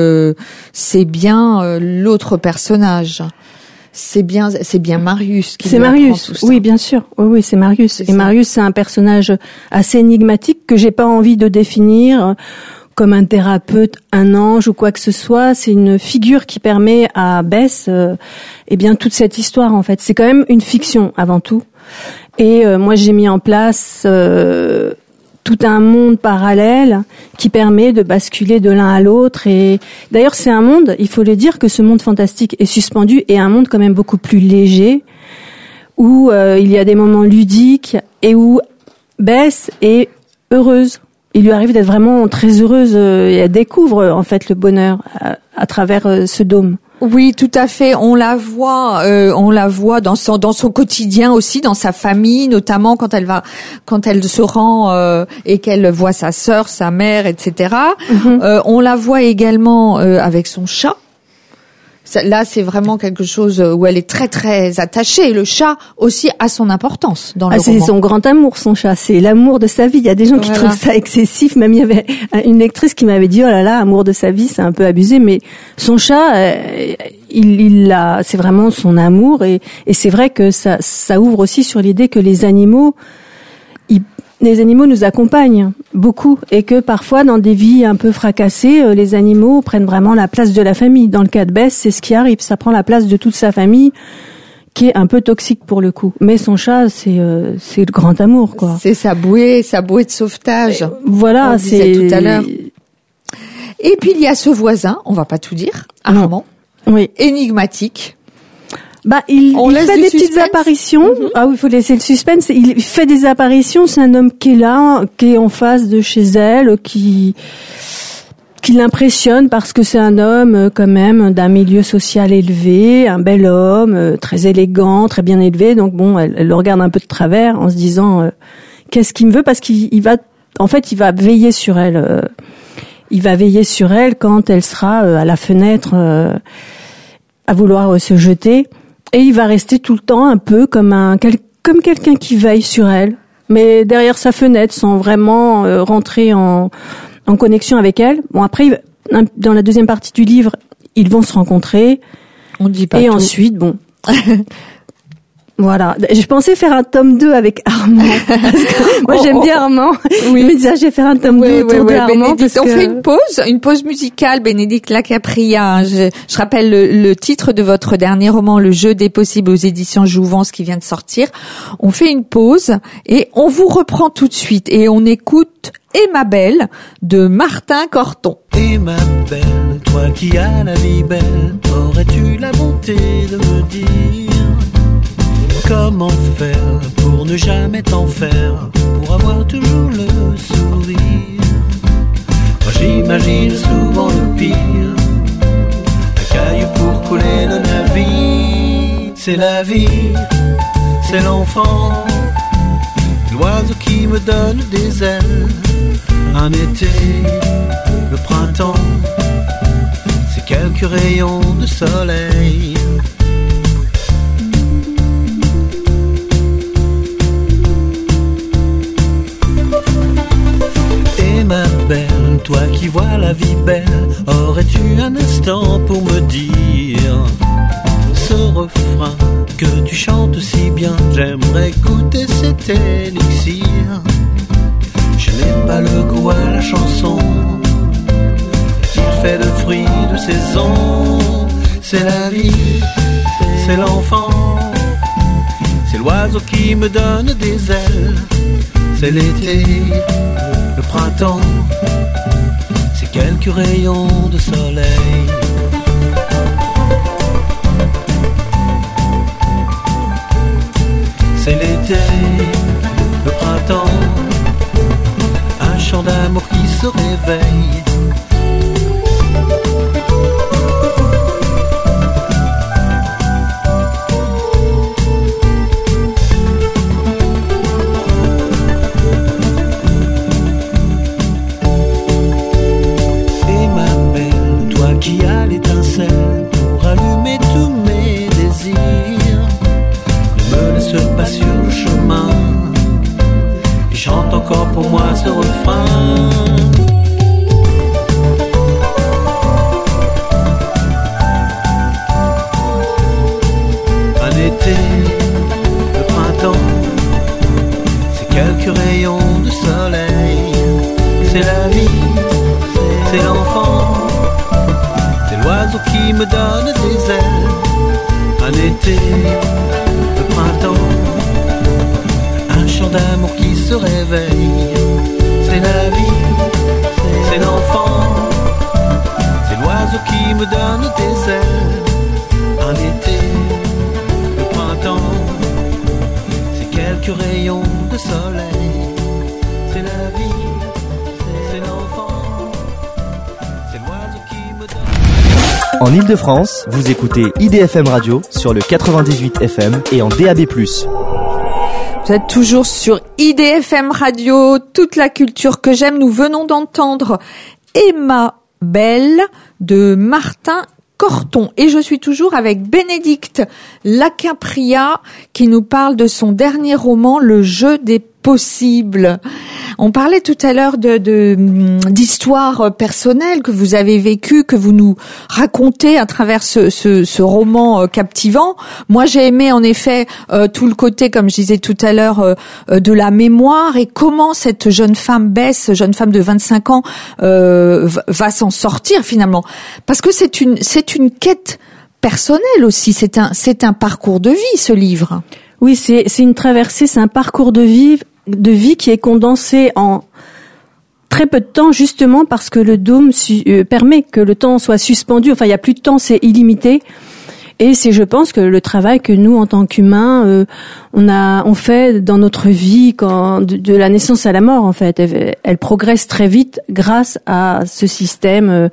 c'est bien l'autre personnage. C'est bien Marius qui c'est lui Marius, apprend tout ça. Oui, bien sûr. Oui, c'est Marius. C'est et ça. Marius, c'est un personnage assez énigmatique que j'ai pas envie de définir comme un thérapeute, un ange ou quoi que ce soit. C'est une figure qui permet à Bess, toute cette histoire en fait. C'est quand même une fiction avant tout. Et moi j'ai mis en place tout un monde parallèle qui permet de basculer de l'un à l'autre. Et d'ailleurs c'est un monde, il faut le dire, que ce monde fantastique est suspendu et un monde quand même beaucoup plus léger où il y a des moments ludiques et où Bess est heureuse. Il lui arrive d'être vraiment très heureuse et elle découvre en fait le bonheur à travers ce dôme. Oui, tout à fait. On la voit dans son quotidien aussi, dans sa famille, notamment quand elle se rend et qu'elle voit sa sœur, sa mère, etc. Mm-hmm. On la voit également avec son chat. Là, c'est vraiment quelque chose où elle est très très attachée. Et le chat aussi a son importance dans le roman. C'est son grand amour, son chat. C'est l'amour de sa vie. Il y a des gens qui trouvent ça excessif. Même il y avait une lectrice qui m'avait dit, oh là là, amour de sa vie, c'est un peu abusé. Mais son chat, c'est vraiment son amour. Et c'est vrai que ça ouvre aussi sur l'idée que les animaux nous accompagnent beaucoup et que parfois dans des vies un peu fracassées, les animaux prennent vraiment la place de la famille. Dans le cas de Bess, c'est ce qui arrive, ça prend la place de toute sa famille qui est un peu toxique pour le coup. Mais son chat, c'est le grand amour, quoi. C'est sa bouée de sauvetage. Voilà, on disait tout à l'heure. Et puis il y a ce voisin, on va pas tout dire, Armand. Oui. Énigmatique. Il fait des petites apparitions. Mm-hmm. Ah oui, il faut laisser le suspense. Il fait des apparitions. C'est un homme qui est là, qui est en face de chez elle, qui l'impressionne parce que c'est un homme quand même d'un milieu social élevé, un bel homme, très élégant, très bien élevé. Donc bon, elle le regarde un peu de travers en se disant qu'est-ce qu'il me veut, parce qu'il va veiller sur elle. Il va veiller sur elle quand elle sera à la fenêtre à vouloir se jeter. Et il va rester tout le temps un peu comme quelqu'un qui veille sur elle, mais derrière sa fenêtre, sans vraiment rentrer en connexion avec elle. Bon, après, dans la deuxième partie du livre, ils vont se rencontrer. On dit pas et tout. Ensuite, bon... Voilà. Je pensais faire un tome 2 avec Armand. Parce que moi, j'aime bien Armand. Oui. Je me disais, je vais faire un tome 2 autour de Armand. On fait une pause musicale. Bénédicte Lacapria. Je rappelle le titre de votre dernier roman, Le Jeu des possibles, aux éditions Jouvence, qui vient de sortir. On fait une pause et on vous reprend tout de suite. Et on écoute Et ma belle de Martin Corton. Et ma belle, toi qui as la vie belle, aurais-tu la bonté de me dire comment faire pour ne jamais t'en faire, pour avoir toujours le sourire. Moi j'imagine souvent le pire, un caillou pour couler le navire. C'est la vie, c'est l'enfant, l'oiseau qui me donne des ailes. Un été, le printemps, c'est quelques rayons de soleil. Et ma belle, toi qui vois la vie belle, aurais-tu un instant pour me dire ce refrain que tu chantes si bien? J'aimerais goûter cet élixir. Je n'ai pas le goût à la chanson, est-il fait de fruits de saison? C'est la vie, c'est l'enfant, c'est l'oiseau qui me donne des ailes. C'est l'été, le printemps, c'est quelques rayons de soleil. C'est l'été, le printemps, un chant d'amour qui se réveille. Et ma belle, toi qui as l'étincelle pour allumer tous mes désirs, ne me laisse pas sur le chemin, et chante encore pour moi ce refrain. Un été, le printemps, c'est quelques rayons de soleil. C'est la vie, c'est l'enfant, c'est l'oiseau qui me donne des ailes. Un été, le printemps, un chant d'amour qui se réveille. C'est la vie, c'est l'enfant, c'est l'oiseau qui me donne des ailes. Un été, le printemps, c'est quelques rayons de soleil. C'est la vie, c'est l'enfant, c'est l'oiseau qui me donne. En Ile-de-France, vous écoutez IDFM Radio sur le 98 FM et en DAB+. Vous êtes toujours sur IDFM Radio, toute la culture que j'aime. Nous venons d'entendre Emma Belle de Martin Corton. Et je suis toujours avec Bénédicte Lacapria qui nous parle de son dernier roman, Le jeu des possibles. On parlait tout à l'heure d'histoires personnelles que vous avez vécues, que vous nous racontez à travers ce roman captivant. Moi, j'ai aimé en effet tout le côté, comme je disais tout à l'heure, de la mémoire et comment cette jeune femme Bess, jeune femme de 25 ans, va s'en sortir finalement. Parce que c'est une quête personnelle aussi. C'est un parcours de vie, ce livre. Oui, c'est une traversée, c'est un parcours de vie qui est condensé en très peu de temps, justement parce que le dôme permet que le temps soit suspendu. Enfin, il y a plus de temps, c'est illimité. Et c'est, je pense, que le travail que nous, en tant qu'humains, on fait dans notre vie, de la naissance à la mort, en fait, elle progresse très vite grâce à ce système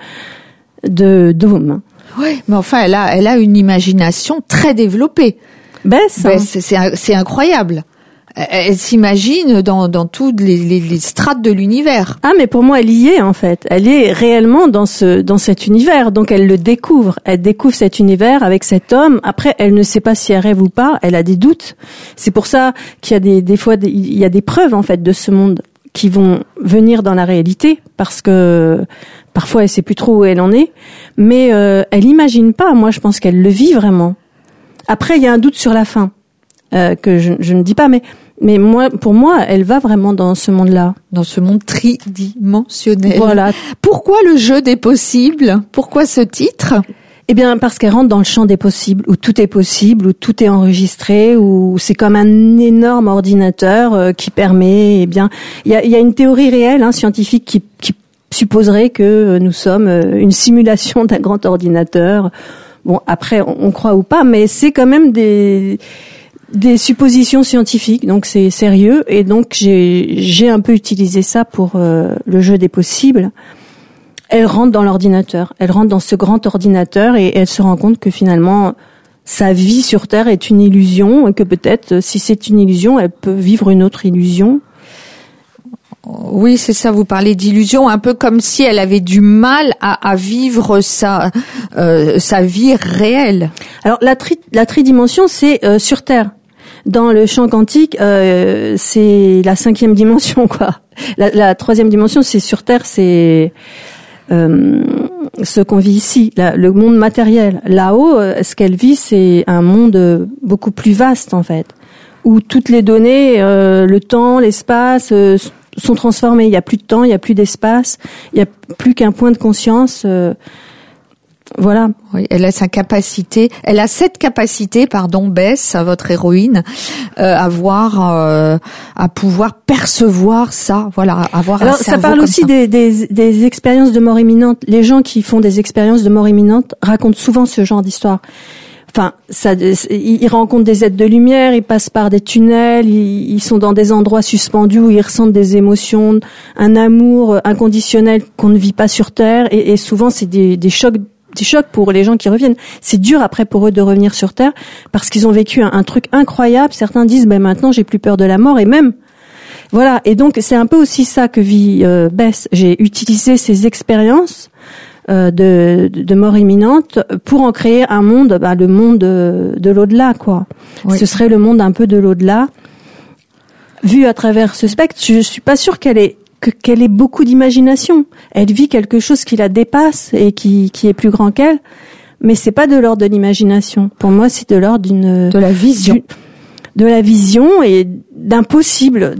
de dôme. Oui, mais enfin, elle a une imagination très développée. Bess, c'est incroyable. Elle s'imagine dans toutes les strates de l'univers. Ah, mais pour moi, elle y est, en fait. Elle est réellement dans cet univers. Donc, elle le découvre. Elle découvre cet univers avec cet homme. Après, elle ne sait pas si elle rêve ou pas. Elle a des doutes. C'est pour ça qu'il y a des fois, il y a des preuves, en fait, de ce monde qui vont venir dans la réalité, parce que parfois, elle sait plus trop où elle en est. Mais, elle imagine pas. Moi, je pense qu'elle le vit vraiment. Après, il y a un doute sur la fin. Que je ne dis pas, mais pour moi, elle va vraiment dans ce monde-là. Dans ce monde tridimensionnel. Voilà. Pourquoi le jeu des possibles? Pourquoi ce titre? Eh bien, parce qu'elle rentre dans le champ des possibles, où tout est possible, où tout est enregistré, où c'est comme un énorme ordinateur qui permet, eh bien, il y a une théorie réelle, scientifique qui supposerait que nous sommes une simulation d'un grand ordinateur. Bon, après, on croit ou pas, mais c'est quand même des des suppositions scientifiques, donc c'est sérieux. Et donc j'ai un peu utilisé ça pour le jeu des possibles. Elle rentre dans l'ordinateur, elle rentre dans ce grand ordinateur et elle se rend compte que finalement sa vie sur Terre est une illusion et que peut-être si c'est une illusion, elle peut vivre une autre illusion. Oui, c'est ça, vous parlez d'illusion, un peu comme si elle avait du mal à vivre sa vie réelle. Alors la tridimension, c'est sur Terre. Dans le champ quantique, c'est la 5e dimension, quoi. La 3e dimension, c'est sur Terre, c'est ce qu'on vit ici, le monde matériel. Là-haut, ce qu'elle vit, c'est un monde beaucoup plus vaste, en fait, où toutes les données, le temps, l'espace, sont transformés. Il n'y a plus de temps, il n'y a plus d'espace, il n'y a plus qu'un point de conscience. Voilà. Oui, elle a cette capacité, Bess, votre héroïne, à pouvoir percevoir ça. Voilà, avoir Alors, un cerveau ça parle aussi des expériences de mort imminente. Les gens qui font des expériences de mort imminente racontent souvent ce genre d'histoire. Enfin, ils rencontrent des êtres de lumière, ils passent par des tunnels, ils sont dans des endroits suspendus où ils ressentent des émotions, un amour inconditionnel qu'on ne vit pas sur Terre, et souvent c'est des chocs pour les gens qui reviennent. C'est dur après pour eux de revenir sur Terre parce qu'ils ont vécu un truc incroyable. Certains disent maintenant j'ai plus peur de la mort, et même voilà. Et donc c'est un peu aussi ça que vit Bess. J'ai utilisé ces expériences de mort imminente pour en créer un monde, le monde de l'au-delà, quoi. Oui. Ce serait le monde un peu de l'au-delà vu à travers ce spectre. Je suis pas sûre qu'elle ait beaucoup d'imagination. Elle vit quelque chose qui la dépasse et qui est plus grand qu'elle, mais c'est pas de l'ordre de l'imagination. Pour moi, c'est de l'ordre de la vision. De la vision et d'un possible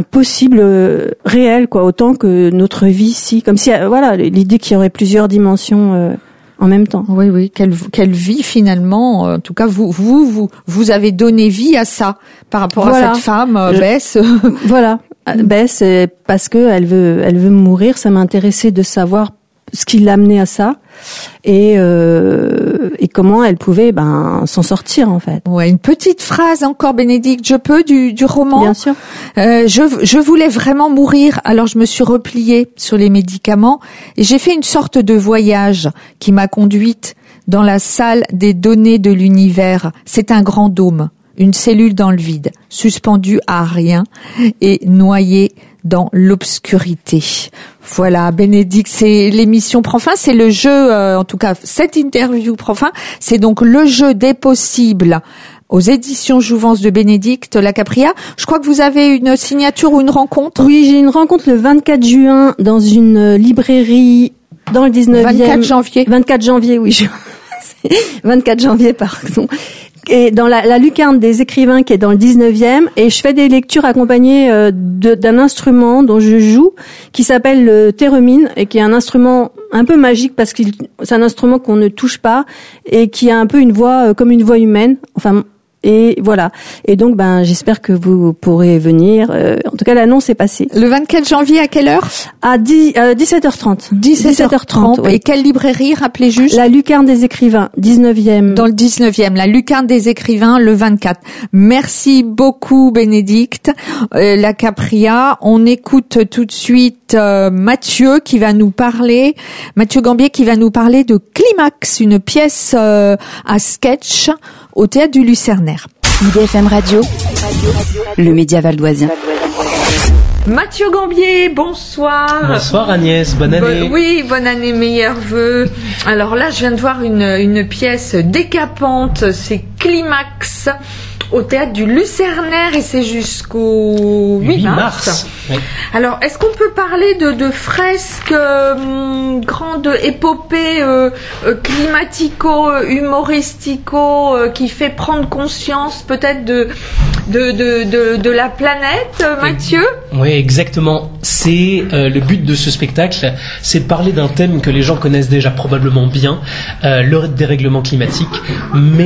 réel, quoi, autant que notre vie ici, comme si l'idée qu'il y aurait plusieurs dimensions en même temps. Oui, qu'elle vit finalement. En tout cas, vous avez donné vie à ça par rapport à cette femme, Bess. Voilà, Bess, parce que elle veut mourir. Ça m'intéressait de savoir ce qui l'a amené à ça et comment elle pouvait s'en sortir, en fait. Ouais, une petite phrase encore, Bénédicte, je peux, du roman. Bien sûr. Je voulais vraiment mourir, alors je me suis repliée sur les médicaments et j'ai fait une sorte de voyage qui m'a conduite dans la salle des données de l'univers. C'est un grand dôme, une cellule dans le vide, suspendue à rien et noyée dans l'obscurité. Voilà, Bénédicte, c'est l'émission prend fin, c'est le jeu, en tout cas cette interview prend fin, c'est donc le jeu des possibles aux éditions Jouvence de Bénédicte Lacapria. Je crois que vous avez une signature ou une rencontre. Oui, j'ai une rencontre le 24 juin dans une librairie dans le 19e. 24 janvier, oui. 24 janvier, pardon. Et dans la lucarne des écrivains qui est dans le 19e, et je fais des lectures accompagnées d'un instrument dont je joue qui s'appelle le thérémine et qui est un instrument un peu magique parce que c'est un instrument qu'on ne touche pas et qui a un peu une voix comme une voix humaine. Enfin, et voilà. Et donc j'espère que vous pourrez venir. En tout cas, l'annonce est passée. Le 24 janvier à quelle heure? À 17h30. 17h30. Oui. Et quelle librairie, rappelez juste? La Lucarne des écrivains, 19e. Dans le 19e, la Lucarne des écrivains, le 24. Merci beaucoup, Bénédicte Lacapria. On écoute tout de suite Mathieu Gambier qui va nous parler de Climax, une pièce à sketch au Théâtre du Lucernaire. IDFM Radio, le média valdoisien. Mathieu Gambier, bonsoir. Bonsoir Agnès, bonne année. Oui, bonne année, meilleurs vœux. Alors là, je viens de voir une pièce décapante, c'est Climax au Théâtre du Lucernaire et c'est jusqu'au 8 mars. Oui. Alors, est-ce qu'on peut parler de fresques, grande épopée climatico-humoristico qui fait prendre conscience peut-être de la planète, Mathieu? Oui, exactement. C'est le but de ce spectacle, c'est de parler d'un thème que les gens connaissent déjà probablement bien, le dérèglement climatique, mais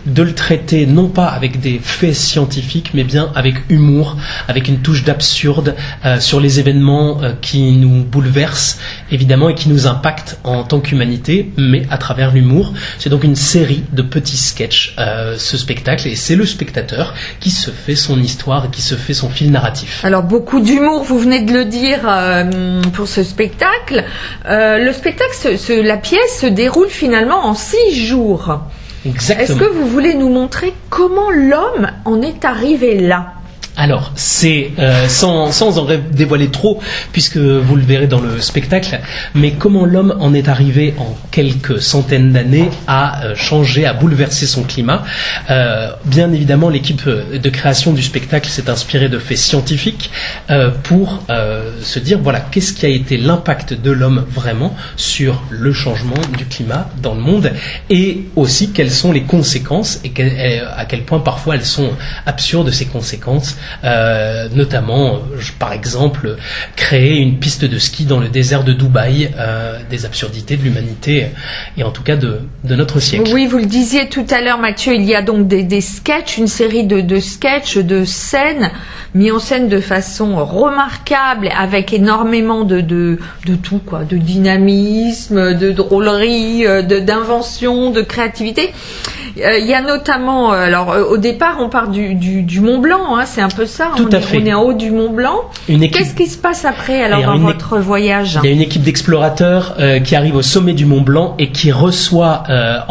de le traiter non pas avec des faits scientifiques, mais bien avec humour, avec une touche d'absurde sur les événements qui nous bouleversent, évidemment, et qui nous impactent en tant qu'humanité, mais à travers l'humour. C'est donc une série de petits sketchs, ce spectacle, et c'est le spectateur qui se fait son histoire et qui se fait son fil narratif. Alors, beaucoup d'humour, vous venez de le dire, pour ce spectacle. Le spectacle, la pièce se déroule finalement en 6 jours. Exactement. Est-ce que vous voulez nous montrer comment l'homme en est arrivé là ? Alors, c'est sans en dévoiler trop, puisque vous le verrez dans le spectacle, mais comment l'homme en est arrivé en quelques centaines d'années à changer, à bouleverser son climat. Bien évidemment, l'équipe de création du spectacle s'est inspirée de faits scientifiques pour se dire, voilà, qu'est-ce qui a été l'impact de l'homme vraiment sur le changement du climat dans le monde, et aussi quelles sont les conséquences, et à quel point parfois elles sont absurdes, ces conséquences. Notamment, par exemple, créer une piste de ski dans le désert de Dubaï, des absurdités de l'humanité et en tout cas de notre siècle. Oui, vous le disiez tout à l'heure, Mathieu, il y a donc des sketchs, une série de sketchs, de scènes mis en scène de façon remarquable, avec énormément de tout, quoi, de dynamisme, de drôlerie, d'invention, de créativité. Il y a notamment, alors au départ on part du Mont Blanc, hein, c'est un peu ça, Tout à fait. On est en haut du Mont Blanc. Qu'est-ce qui se passe après alors dans votre voyage ? Il y a une équipe d'explorateurs qui arrive au sommet du Mont Blanc et qui reçoit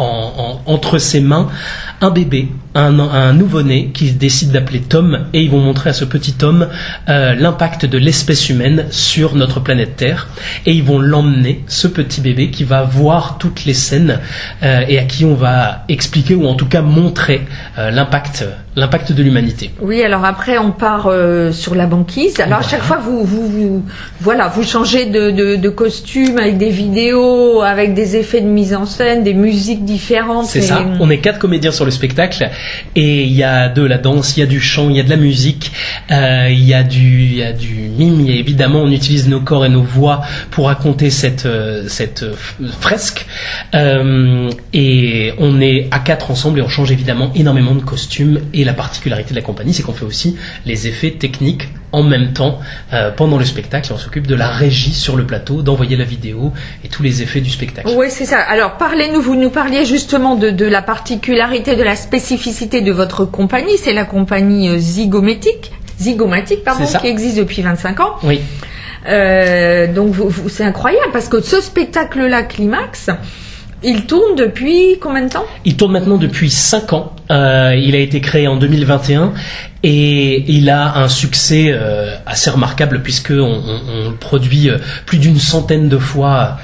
entre ses mains un bébé, un nouveau-né qui décide d'appeler Tom, et ils vont montrer à ce petit Tom l'impact de l'espèce humaine sur notre planète Terre, et ils vont l'emmener, ce petit bébé, qui va voir toutes les scènes et à qui on va expliquer ou en tout cas montrer l'impact de l'humanité. Oui, alors après on part sur la banquise. Alors à chaque fois vous changez de costume avec des vidéos, avec des effets de mise en scène, des musiques différentes. C'est ça. On est 4 comédiens sur le spectacle et il y a de la danse, il y a du chant, il y a de la musique, il y a du mime. Et évidemment, on utilise nos corps et nos voix pour raconter cette fresque. Et on est à 4 ensemble et on change évidemment énormément de costumes. Et la particularité de la compagnie, c'est qu'on fait aussi les effets techniques en même temps pendant le spectacle. On s'occupe de la régie sur le plateau, d'envoyer la vidéo et tous les effets du spectacle. Oui, c'est ça. Alors vous nous parliez justement de la particularité, de la spécificité de votre compagnie. C'est la compagnie Zygomatic, qui existe depuis 25 ans. Oui. Donc c'est incroyable parce que ce spectacle-là, Climax, il tourne depuis combien de temps ? Il tourne maintenant depuis 5 ans. Il a été créé en 2021 et il a un succès assez remarquable puisqu'on le produit plus d'une centaine de fois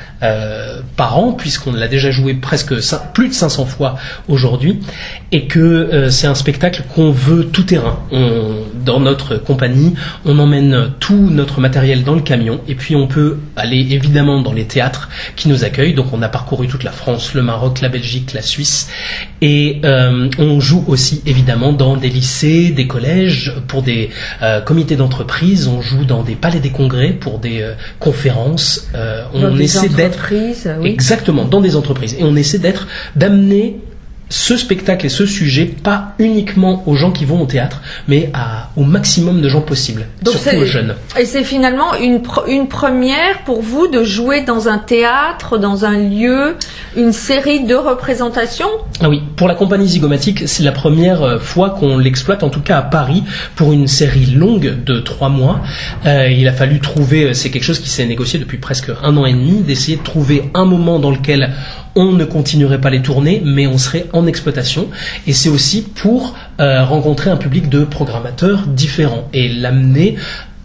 par an, puisqu'on l'a déjà joué plus de 500 fois aujourd'hui, et que c'est un spectacle qu'on veut tout terrain. Dans notre compagnie, on emmène tout notre matériel dans le camion, et puis on peut aller évidemment dans les théâtres qui nous accueillent. Donc on a parcouru toute la France, le Maroc, la Belgique, la Suisse, et on joue aussi évidemment dans des lycées, des collèges, pour des comités d'entreprise. On joue dans des palais des congrès pour des conférences. On essaie d'être exactement dans des entreprises, et on essaie d'amener ce spectacle et ce sujet pas uniquement aux gens qui vont au théâtre, mais au maximum de gens possible, donc surtout aux jeunes. Et c'est finalement une première pour vous de jouer dans un théâtre, dans un lieu, une série de représentations ? Ah oui, pour la compagnie Zygomatic, c'est la première fois qu'on l'exploite, en tout cas à Paris, pour une série longue de 3 mois. Il a fallu trouver, c'est quelque chose qui s'est négocié depuis presque 1 an et demi, d'essayer de trouver un moment dans lequel on ne continuerait pas les tournées, mais on serait en exploitation. Et c'est aussi pour rencontrer un public de programmateurs différents et l'amener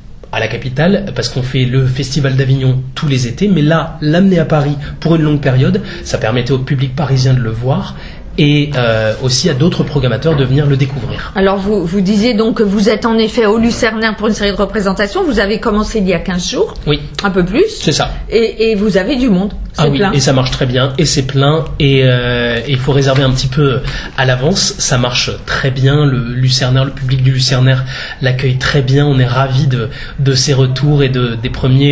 à la capitale, parce qu'on fait le Festival d'Avignon tous les étés, mais là, l'amener à Paris pour une longue période, ça permettait au public parisien de le voir, et aussi à d'autres programmateurs de venir le découvrir. Alors vous disiez donc que vous êtes en effet au Lucernaire pour une série de représentations. Vous avez commencé il y a 15 jours. Oui. Un peu plus. C'est ça. Et vous avez du monde. C'est plein. Et ça marche très bien, et c'est plein, et il faut réserver un petit peu à l'avance. Ça marche très bien. Le Lucernaire, le public du Lucernaire l'accueille très bien. On est ravis de ses retours et des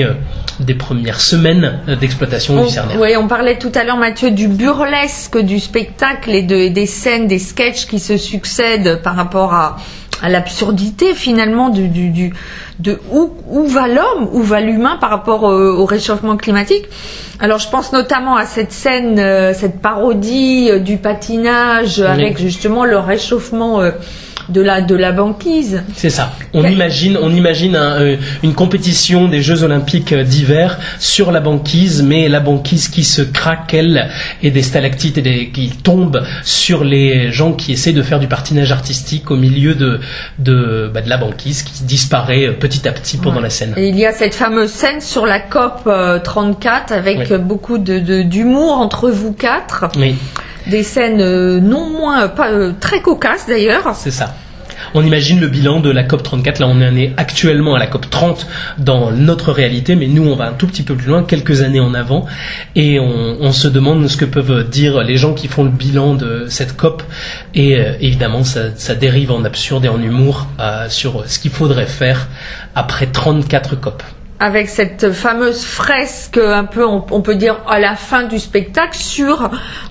premières semaines d'exploitation au Lucernaire. Oui, on parlait tout à l'heure, Mathieu, du burlesque du spectacle et des scènes, des sketchs qui se succèdent par rapport à l'absurdité finalement de où va l'homme, où va l'humain par rapport au réchauffement climatique. Alors je pense notamment à cette scène, cette parodie du patinage avec justement le réchauffement de la banquise. C'est ça. On imagine une compétition des Jeux Olympiques d'hiver sur la banquise, mais la banquise qui se craque, elle, et des stalactites qui tombent sur les gens qui essaient de faire du patinage artistique au milieu de la banquise qui disparaît petit à petit pendant la scène. Et il y a cette fameuse scène sur la COP 34 avec beaucoup d'humour entre vous quatre. Oui. Des scènes très cocasses d'ailleurs. C'est ça. On imagine le bilan de la COP 34. Là, on est actuellement à la COP 30 dans notre réalité, mais nous, on va un tout petit peu plus loin, quelques années en avant, et on se demande ce que peuvent dire les gens qui font le bilan de cette COP. Et évidemment, ça dérive en absurde et en humour sur ce qu'il faudrait faire après 34 COP. Avec cette fameuse fresque, un peu, on peut dire à la fin du spectacle, sur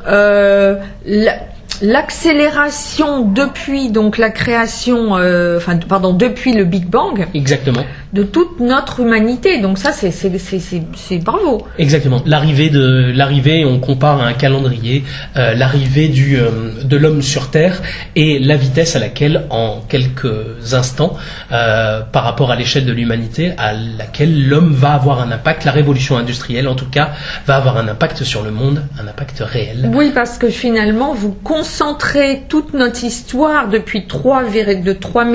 l'accélération depuis donc la création, depuis le Big Bang. Exactement. De toute notre humanité. Donc ça, c'est bravo. Exactement. L'arrivée, on compare à un calendrier, l'arrivée de l'homme sur Terre et la vitesse à laquelle, en quelques instants, par rapport à l'échelle de l'humanité, à laquelle l'homme va avoir un impact, la révolution industrielle, en tout cas, va avoir un impact sur le monde, un impact réel. Oui, parce que finalement, vous concentrez toute notre histoire depuis 3,8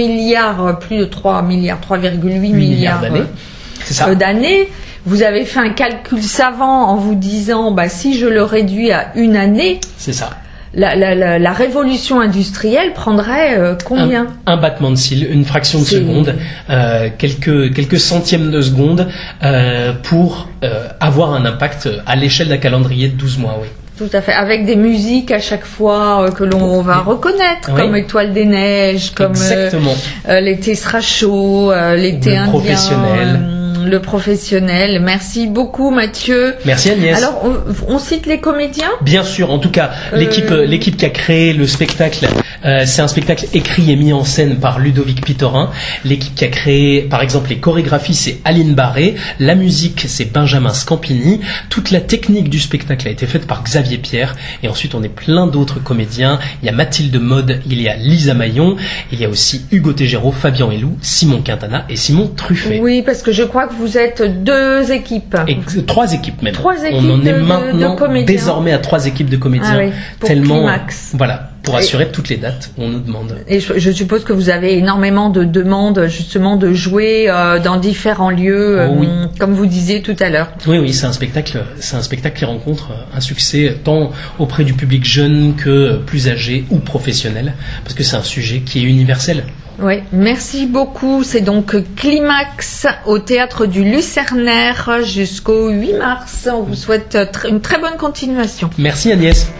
milliards d'années. Vous avez fait un calcul savant en vous disant, si je le réduis à une année, c'est ça. La révolution industrielle prendrait combien ? Un battement de cils, une fraction de seconde, quelques centièmes de seconde pour avoir un impact à l'échelle d'un calendrier de 12 mois, oui. Tout à fait, avec des musiques à chaque fois que l'on va reconnaître, comme Étoile des Neiges, comme L'été sera chaud, l'été indien. Professionnel. Le professionnel. Merci beaucoup Mathieu. Merci Agnès. Alors on cite les comédiens ? Bien sûr, en tout cas l'équipe qui a créé le spectacle, c'est un spectacle écrit et mis en scène par Ludovic Pitorin. L'équipe qui a créé par exemple les chorégraphies, c'est Aline Barré, la musique c'est Benjamin Scampini, toute la technique du spectacle a été faite par Xavier Pierre, et ensuite on est plein d'autres comédiens. Il y a Mathilde Mode, il y a Lisa Maillon, il y a aussi Hugo Tégéraud, Fabien Helou, Simon Quintana et Simon Truffet. Oui, parce que je crois que vous êtes 2 équipes. 3 équipes même. 3 équipes. On en est maintenant désormais à 3 équipes de comédiens. Pour tellement Climax. Voilà, pour assurer toutes les dates, on nous demande. Et je suppose que vous avez énormément de demandes justement de jouer dans différents lieux, comme vous disiez tout à l'heure. Oui, c'est un spectacle qui rencontre un succès tant auprès du public jeune que plus âgé ou professionnel, parce que c'est un sujet qui est universel. Oui, merci beaucoup. C'est donc Climax au Théâtre du Lucernaire jusqu'au 8 mars. On vous souhaite une très bonne continuation. Merci Agnès.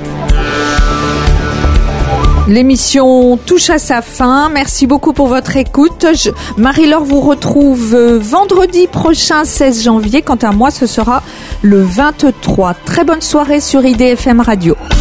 L'émission touche à sa fin. Merci beaucoup pour votre écoute. Marie-Laure vous retrouve vendredi prochain, 16 janvier. Quant à moi, ce sera le 23. Très bonne soirée sur IDFM Radio.